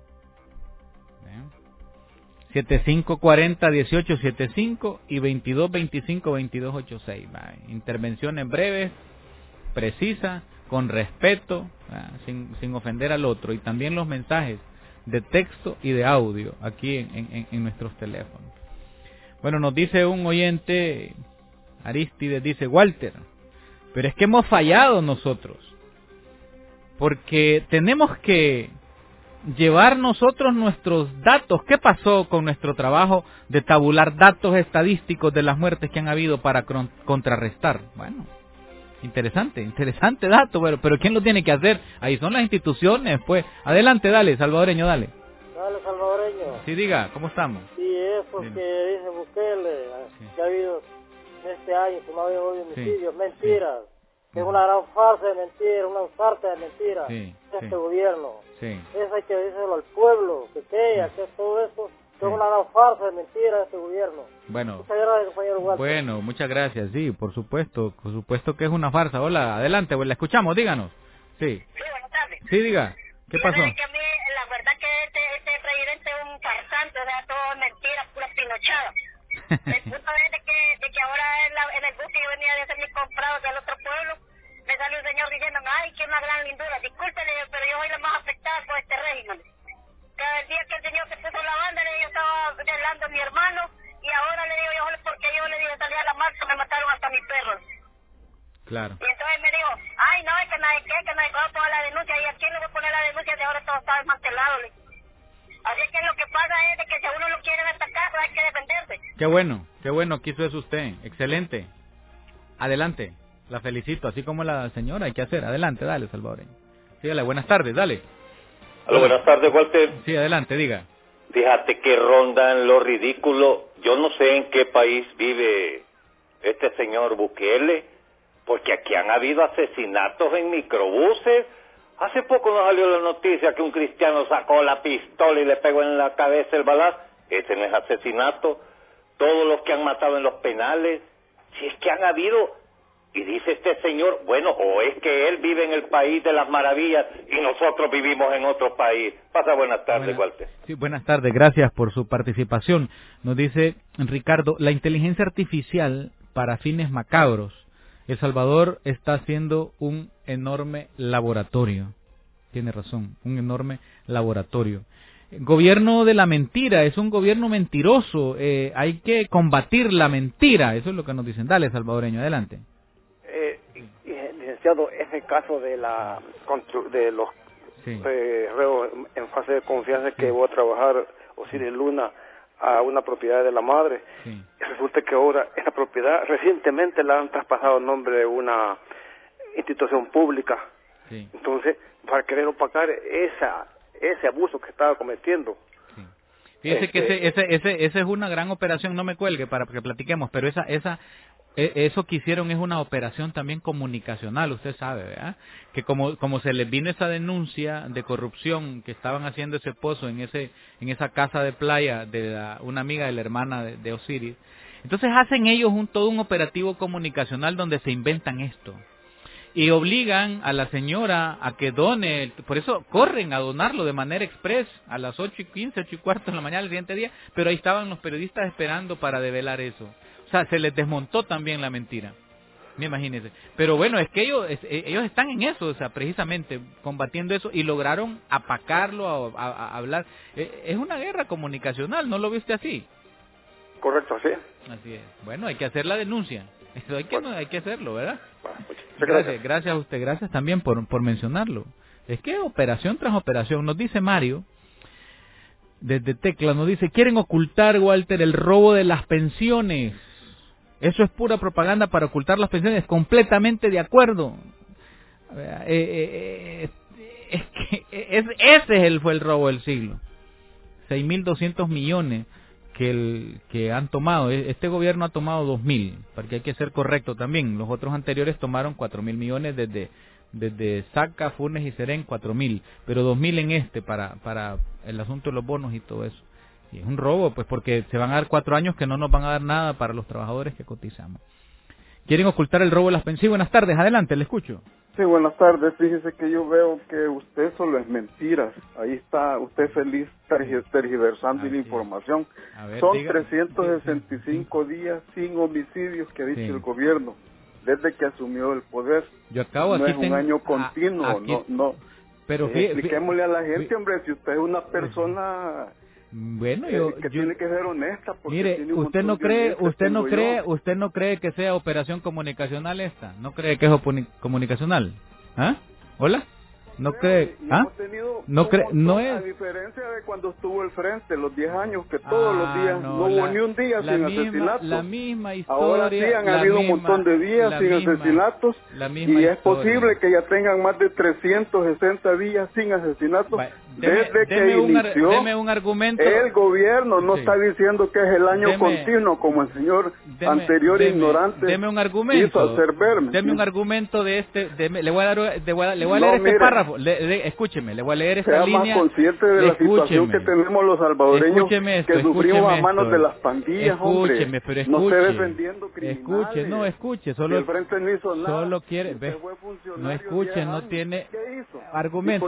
7540-1875 y 2225-2286. Intervenciones breves, precisas, con respeto, sin ofender al otro. Y también los mensajes de texto y de audio aquí en nuestros teléfonos. Bueno, nos dice un oyente, Aristides, dice, Walter, pero es que hemos fallado nosotros, porque tenemos que llevar nosotros nuestros datos. ¿Qué pasó con nuestro trabajo de tabular datos estadísticos de las muertes que han habido para contrarrestar? Bueno, interesante dato, pero ¿quién lo tiene que hacer? Ahí son las instituciones, pues. Adelante, dale, salvadoreño, dale. Dale, salvadoreño. Sí, diga, ¿cómo estamos? Sí, eso que dice Bukele, que ha habido este año, que no ha habido homicidios, mentiras. Sí. Es una gran farsa de mentiras, una farsa de mentiras este gobierno. Sí. Eso hay que decirlo al pueblo, que crea que todo eso es una gran farsa de mentiras de este gobierno. Bueno, muchas gracias, compañero Walter. Bueno, muchas gracias, sí, por supuesto que es una farsa. Hola, adelante, pues la escuchamos, díganos. Sí, buenas tardes. Sí, diga, ¿qué pasó? Es que a mí, la verdad que este presidente es un farsante, o sea, todo es mentira, pura pinochada. El punto es de que ahora en el bus que yo venía de hacer mis comprados del otro pueblo, me salió un señor diciendo, ay, qué una gran lindura, discúlpele, pero yo soy la más afectada por este régimen. Cada día que el señor se puso la banda, yo estaba hablando a mi hermano, y ahora le digo yo, porque yo le dije, salí a la marcha, me mataron hasta mis perros. Claro. Y entonces me dijo, ay, no, es que nadie puede poner la denuncia, y a quién le voy a poner la denuncia, de ahora todo está desmantelado. Así que lo que pasa es de que si a uno lo quieren atacar, pues hay que defenderse. Qué bueno que hizo eso usted, excelente. Adelante, la felicito, así como la señora, hay que hacer. Adelante, dale, salvadoreño. Sígale, buenas tardes, dale. Hola, buenas tardes, Walter. Sí, adelante, diga. Fíjate que rondan lo ridículo. Yo no sé en qué país vive este señor Bukele, porque aquí han habido asesinatos en microbuses. Hace poco nos salió la noticia que un cristiano sacó la pistola y le pegó en la cabeza el balazo. Ese no es asesinato. Todos los que han matado en los penales, si es que han habido. Y dice este señor, bueno, o es que él vive en el país de las maravillas y nosotros vivimos en otro país. Pasa buenas tardes, Walter. Sí, buenas tardes, gracias por su participación. Nos dice Ricardo, la inteligencia artificial para fines macabros. El Salvador está haciendo un enorme laboratorio. Tiene razón, un enorme laboratorio. Gobierno de la mentira, es un gobierno mentiroso. Hay que combatir la mentira, eso es lo que nos dicen. Dale, salvadoreño, adelante. Licenciado, es el caso de los reos en fase de confianza que voy a trabajar Osiris Luna a una propiedad de la madre. Resulta que ahora esta propiedad recientemente la han traspasado en nombre de una institución pública. Entonces para querer opacar ese abuso que estaba cometiendo. Fíjese que esa es una gran operación, no me cuelgue para que platiquemos, pero eso que hicieron es una operación también comunicacional, usted sabe, ¿verdad? Que como se les vino esa denuncia de corrupción que estaban haciendo ese pozo en esa casa de playa de una amiga de la hermana de Osiris, entonces hacen ellos todo un operativo comunicacional donde se inventan esto. Y obligan a la señora a que done, por eso corren a donarlo de manera express a las 8:15, 8:15 de la mañana del siguiente día, pero ahí estaban los periodistas esperando para develar eso. O sea, se les desmontó también la mentira, imagínense. Pero bueno, es que ellos están en eso, o sea, precisamente combatiendo eso y lograron apacarlo, a hablar. Es una guerra comunicacional, ¿no lo viste así? Correcto, así. Así es. Bueno, hay que hacer la denuncia. Eso hay que hacerlo, ¿verdad? Gracias a usted, gracias también por mencionarlo. Es que operación tras operación, nos dice Mario, desde Tecla, nos dice, quieren ocultar, Walter, el robo de las pensiones. Eso es pura propaganda para ocultar las pensiones, completamente de acuerdo. Ese fue el robo del siglo. 6.200 millones que han tomado. Este gobierno ha tomado 2.000, porque hay que ser correcto también. Los otros anteriores tomaron 4.000 millones desde Saca, Funes y Serén, 4.000, pero 2.000 en para el asunto de los bonos y todo eso. Y es un robo, pues, porque se van a dar 4 años que no nos van a dar nada para los trabajadores que cotizamos. Quieren ocultar el robo de las pensiones. Buenas tardes, adelante, le escucho. Sí, buenas tardes. Fíjese que yo veo que usted solo es mentiras. Ahí está usted feliz tergiversando la información. Ver, son 365 días sin homicidios que ha dicho el gobierno desde que asumió el poder. Yo acabo no es un año continuo, no. Pero expliquémosle a la gente, hombre, si usted es una persona bueno, que tiene que ser honesta, porque mire, usted no cree que sea operación comunicacional esta, no cree que es comunicacional, ¿ah? ¿Hola? ¿No cree? ¿Ah? No cree, no es. A diferencia de cuando estuvo el frente, los 10 años que todos los días no hubo ni un día sin asesinatos. La misma historia. Ahora sí han habido un montón de días sin asesinatos y es posible que ya tengan más de 360 días sin asesinatos desde que inició. Deme un argumento. El gobierno no está diciendo que es el año continuo como el señor anterior ignorante. Deme un argumento. Hizo hacer verme. Deme un argumento de este. Le voy a leer este párrafo. Escúcheme, le voy a leer esta línea. Sea más consciente de la situación que tenemos los salvadoreños, que sufrimos a manos de las pandillas, hombre. Pero no esté defendiendo criminales. Escuche, solo el frente no hizo nada. Solo quiere, no escuche, no tiene argumente,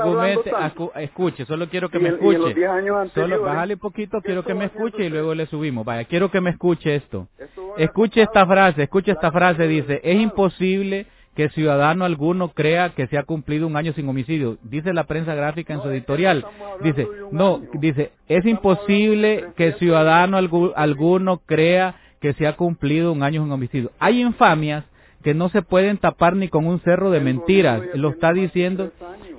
escuche, solo quiero que me escuche. En los 10 años anteriores, solo bájale un poquito, quiero que me escuche y luego le subimos. Vaya, quiero que me escuche esto. Escuche esta frase, dice, es imposible que ciudadano alguno crea que se ha cumplido un año sin homicidio, dice la prensa gráfica en su editorial. Dice, es imposible que ciudadano alguno crea que se ha cumplido un año sin homicidio. Hay infamias que no se pueden tapar ni con un cerro de mentiras. Lo está diciendo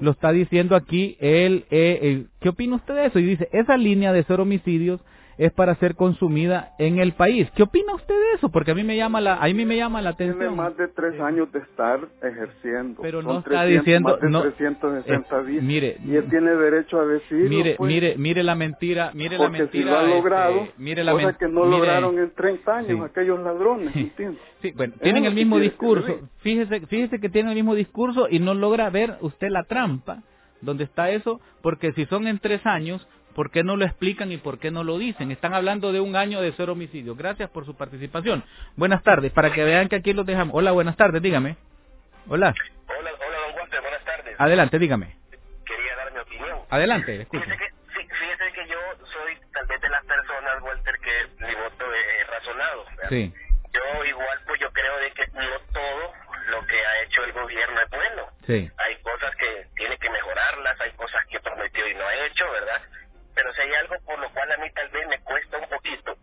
aquí él. ¿Qué opina usted de eso? Y dice, esa línea de 0 homicidios es para ser consumida en el país. ¿Qué opina usted de eso? Porque a mí me llama la atención. Tiene más de 3 años de estar ejerciendo. Pero no está diciendo... Más de 360 días. Mire, y él tiene derecho a decirlo. Mire la mentira. Porque si lo ha logrado, cosa que no lograron en 30 años aquellos ladrones, ¿entiendes? Sí, bueno, tienen el mismo discurso. Fíjese que tienen el mismo discurso y no logra ver usted la trampa. ¿Dónde está eso? Porque si son en 3 años... ¿por qué no lo explican y por qué no lo dicen? Están hablando de un año de 0 homicidios. Gracias por su participación. Buenas tardes, para que vean que aquí los dejamos. Hola, buenas tardes, dígame. Hola, don Walter, buenas tardes. Adelante, dígame. Quería dar mi opinión. Adelante, escucho. Fíjese que yo soy tal vez de las personas, Walter, que mi voto es razonado, ¿verdad? Sí. Yo igual, pues yo creo de que no todo lo que ha hecho el gobierno es bueno. Sí. Hay cosas que tiene que mejorarlas, hay cosas que prometió y no ha hecho, ¿verdad? Pero si hay algo por lo cual a mí tal vez me cuesta un poquito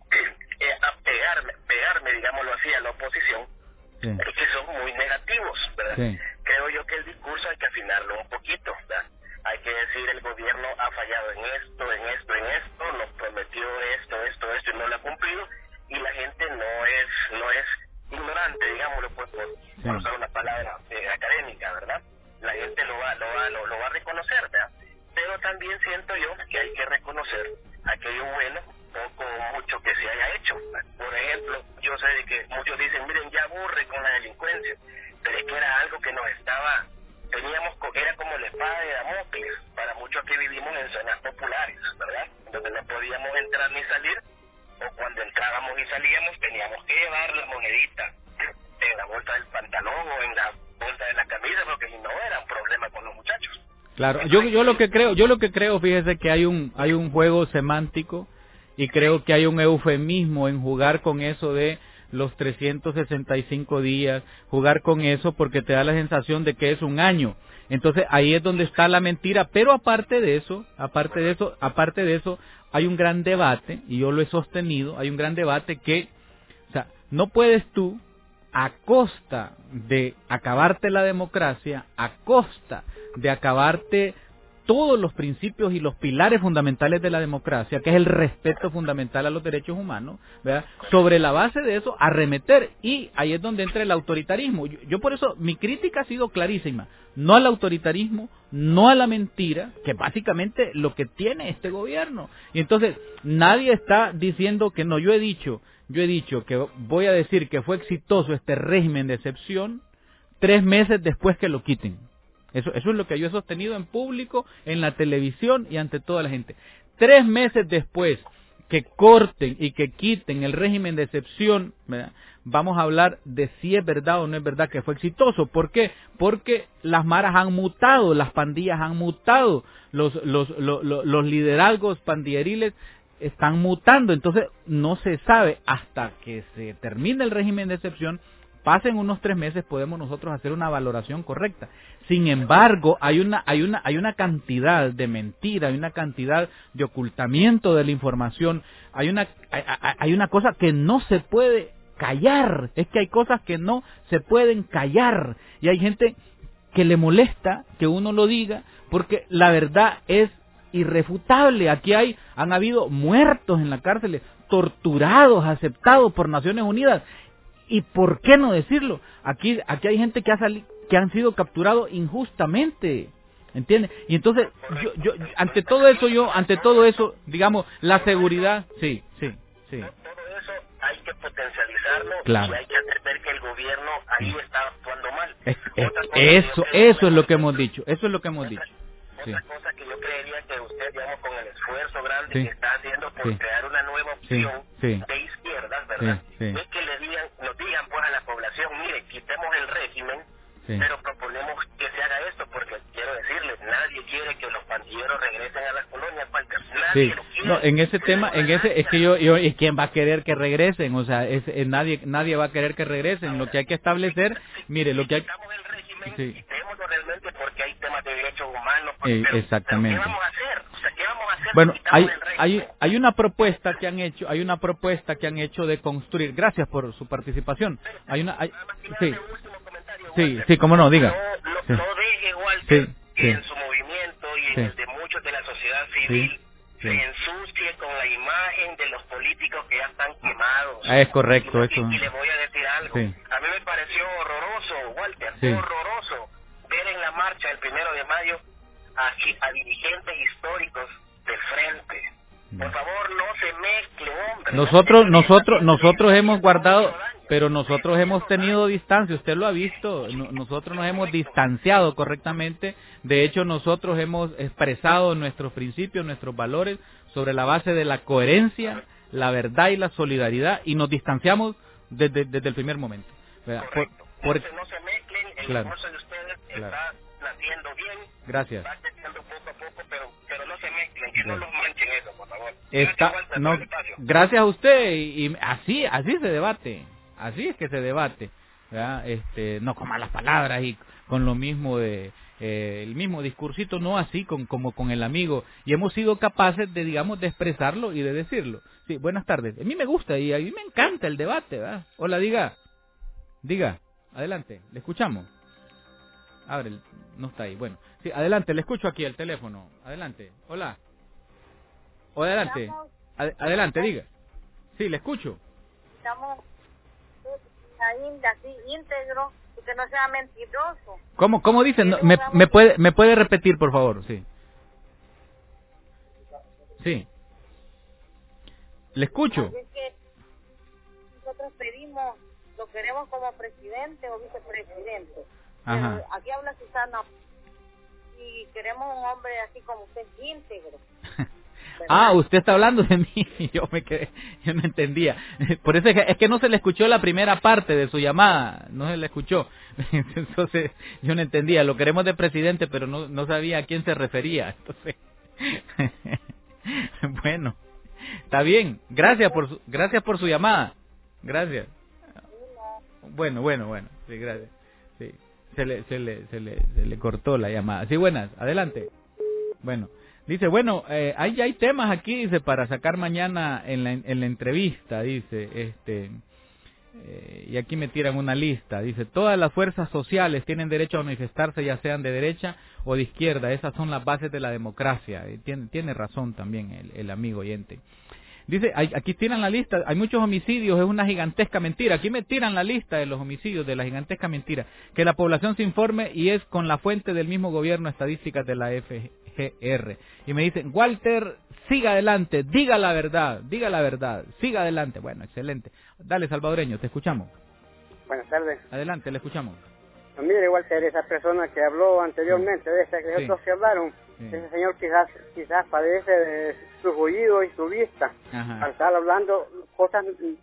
pegarme, digámoslo así, a la oposición, es que son muy negativos, ¿verdad? Sí. Creo yo que el discurso hay que afinarlo un poquito, ¿verdad? Hay que decir, el gobierno ha fallado en esto, nos prometió esto y no lo ha cumplido, y la gente no es ignorante, digámoslo, pues, por usar una palabra académica, ¿verdad? La gente lo también siento yo que hay que reconocer aquello bueno, poco o mucho que se haya hecho. Por ejemplo, yo sé de que muchos dicen, miren, ya aburre con la delincuencia, pero es que era algo que nos estaba, era como la espada de Damocles para muchos que vivimos en zonas populares, ¿verdad? Donde no podíamos entrar ni salir, o cuando entrábamos y salíamos teníamos que llevar la monedita en la bolsa del pantalón o en la bolsa de la camisa, porque si no era un problema con los muchachos. Claro, yo lo que creo, fíjese que hay un juego semántico y creo que hay un eufemismo en jugar con eso de los 365 días, jugar con eso porque te da la sensación de que es un año. Entonces ahí es donde está la mentira, pero aparte de eso, hay un gran debate, y yo lo he sostenido, hay un gran debate que, o sea, no puedes tú, a costa de acabarte la democracia, a costa de acabarte todos los principios y los pilares fundamentales de la democracia, que es el respeto fundamental a los derechos humanos, ¿verdad? Sobre la base de eso, arremeter, y ahí es donde entra el autoritarismo. Yo por eso, mi crítica ha sido clarísima, no al autoritarismo, no a la mentira, que básicamente lo que tiene este gobierno. Y entonces, nadie está diciendo que no, yo he dicho que voy a decir que fue exitoso este régimen de excepción 3 meses después que lo quiten. Eso es lo que yo he sostenido en público, en la televisión y ante toda la gente. 3 meses después que corten y que quiten el régimen de excepción, ¿verdad? Vamos a hablar de si es verdad o no es verdad que fue exitoso. ¿Por qué? Porque las maras han mutado, las pandillas han mutado, los liderazgos pandilleriles están mutando. Entonces no se sabe hasta que se termine el régimen de excepción. Pasen unos 3 meses, podemos nosotros hacer una valoración correcta. Sin embargo, hay una cantidad de mentira, hay una cantidad de ocultamiento de la información, hay una cosa que no se puede callar. Es que hay cosas que no se pueden callar, y hay gente que le molesta que uno lo diga, porque la verdad es irrefutable. Aquí han habido muertos en la cárcel, torturados, aceptados por Naciones Unidas. ¿Y por qué no decirlo? Aquí hay gente que han sido capturados injustamente, ¿entiende? Y entonces, yo ante todo eso, digamos, la seguridad, sí. Todo eso hay que potencializarlo, claro. Y hay que hacer ver que el gobierno ahí está actuando mal. Eso es lo que hemos dicho, Otra cosa que yo creería que usted, digamos, con el esfuerzo grande que está haciendo por crear una nueva opción de izquierdas, ¿verdad? Es que nos digan pues a la población, mire, quitemos el régimen, pero proponemos que se haga esto, porque quiero decirles, nadie quiere que los pandilleros regresen a las colonias, nadie lo quiere. No, en ese tema, es que ¿quién va a querer que regresen? O sea, nadie va a querer que regresen. Lo que hay que establecer, mire, lo que hay... Quitémoslo realmente porque hay temas de derechos humanos. Exactamente. ¿Qué vamos a hacer? O sea, ¿qué vamos a hacer? Bueno, hay una propuesta que han hecho, de construir. Gracias por su participación. Sí, cómo no, diga. No deje, Walter, que en su movimiento y en el de muchos de la sociedad civil se ensucie con la imagen de los políticos que ya están quemados. Es correcto, eso. Y le voy a decir algo. A mí me pareció horroroso, Walter, horroroso ver en la marcha el 1 de mayo a dirigentes históricos del frente. Por favor, no se mezcle, hombre. Nosotros hemos guardado, pero nosotros hemos tenido distancia, usted lo ha visto, nosotros nos hemos distanciado correctamente. De hecho, nosotros hemos expresado nuestros principios, nuestros valores sobre la base de la coherencia, la verdad y la solidaridad, y nos distanciamos desde el primer momento. Correcto. Entonces no se mezclen, el esfuerzo de ustedes está naciendo bien. Gracias. Va creciendo poco a poco, pero no se mezclen, que no los manchen eso, por favor. Gracias a usted, y así se debate, así es que se debate, ¿verdad? No con malas palabras y con lo mismo el mismo discursito, no así como con el amigo, y hemos sido capaces de, digamos, de expresarlo y de decirlo. Sí, buenas tardes. A mí me gusta y a mí me encanta el debate, ¿verdad? Hola, diga, adelante, le escuchamos. Abre, no está ahí. Bueno, sí, adelante, le escucho aquí el teléfono. Adelante, hola. O adelante, adelante, diga. Sí, le escucho. Estamos así íntegro y que no sea mentiroso. ¿Cómo dicen? No, ¿me puede repetir, por favor? Sí. Sí. Le escucho. Así que nosotros pedimos, lo queremos como presidente o vicepresidente. Ajá. Pero aquí habla Susana y queremos un hombre así como usted, íntegro. Ah, usted está hablando de mí. Yo no entendía. Por eso es que no se le escuchó la primera parte de su llamada. No se le escuchó. Entonces, yo no entendía. Lo queremos de presidente, pero no sabía a quién se refería. Entonces, bueno, está bien. Gracias por su llamada. Gracias. Bueno. Sí, gracias. Sí. Se le cortó la llamada. Sí, buenas. Adelante. Bueno. Dice, bueno, hay temas aquí, dice, para sacar mañana en la entrevista, dice, y aquí me tiran una lista, dice, todas las fuerzas sociales tienen derecho a manifestarse, ya sean de derecha o de izquierda, esas son las bases de la democracia. Tiene razón también el amigo oyente. Dice, aquí tiran la lista, hay muchos homicidios, es una gigantesca mentira. Aquí me tiran la lista de los homicidios, de la gigantesca mentira. Que la población se informe y es con la fuente del mismo gobierno, estadísticas de la FGR. Y me dicen, Walter, siga adelante, diga la verdad, siga adelante. Bueno, excelente. Dale, salvadoreño, te escuchamos. Buenas tardes. Adelante, le escuchamos. Mire, Walter, esa persona que habló anteriormente, de esa que otros que hablaron, ese señor quizás padece de sus oídos y su vista. Ajá. Al estar hablando cosas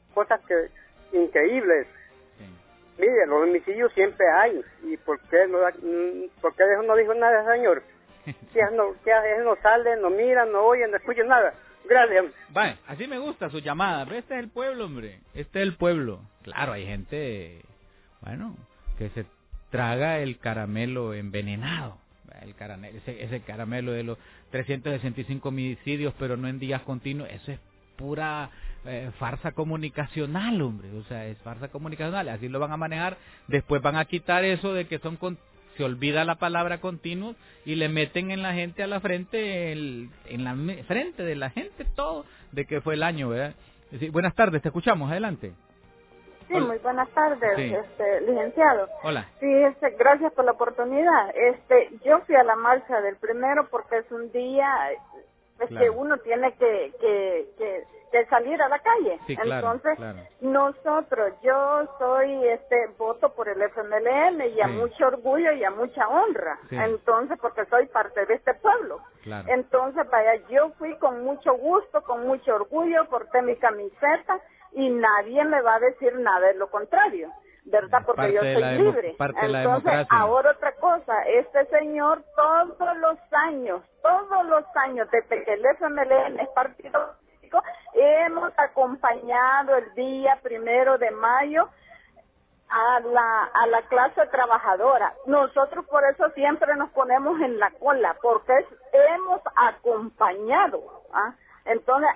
que increíbles. Sí. Mire, los homicidios siempre hay. ¿Y por qué eso no dijo nada el señor? Que no sale, no mira, no oye, no escucha nada. Gracias. Vale, así me gusta su llamada. Pero este es el pueblo, hombre. Este es el pueblo. Claro, hay gente, bueno, que se traga el caramelo envenenado. Ese caramelo de los 365 homicidios, pero no en días continuos, eso es pura farsa comunicacional, hombre. O sea, es farsa comunicacional. Así lo van a manejar. Después van a quitar eso de que se olvida la palabra continuos y le meten en la gente a la frente, en la frente de la gente todo, de que fue el año, ¿verdad? Sí, buenas tardes, te escuchamos, adelante. Sí, muy buenas tardes, sí. Licenciado. Hola. Sí, gracias por la oportunidad. Yo fui a la marcha del 1 porque es un día claro. que uno tiene que salir a la calle. Sí, claro, entonces, claro. nosotros, yo soy voto por el FMLN y a mucho orgullo y a mucha honra. Sí. Entonces, porque soy parte de este pueblo. Claro. Entonces, vaya, yo fui con mucho gusto, con mucho orgullo, porté mi camiseta y nadie me va a decir nada de lo contrario, ¿verdad? Porque parte yo soy libre. Entonces, ahora otra cosa, este señor todos los años, desde que el FMLN es partido político, hemos acompañado el día 1 de mayo a la clase trabajadora. Nosotros por eso siempre nos ponemos en la cola, porque hemos acompañado, entonces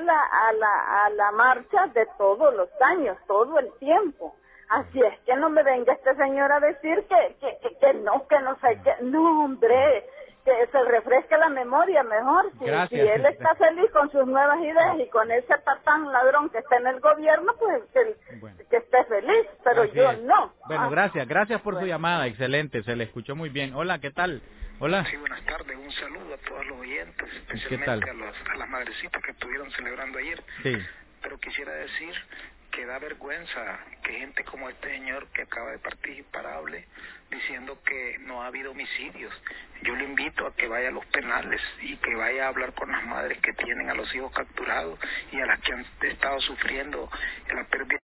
a la marcha de todos los años, todo el tiempo. Así es que no me venga este señor a decir que no sé qué. No, hombre, que se refresque la memoria mejor. Si él está feliz con sus nuevas ideas y con ese patán ladrón que está en el gobierno, pues que esté feliz, pero así yo no. Bueno, gracias por su llamada, excelente, se le escuchó muy bien. Hola, ¿qué tal? Hola. Sí, buenas tardes, un saludo a todos los oyentes, especialmente a las madrecitas que estuvieron celebrando ayer. Sí. Pero quisiera decir que da vergüenza que gente como este señor que acaba de participar hable diciendo que no ha habido homicidios. Yo le invito a que vaya a los penales y que vaya a hablar con las madres que tienen a los hijos capturados y a las que han estado sufriendo la pérdida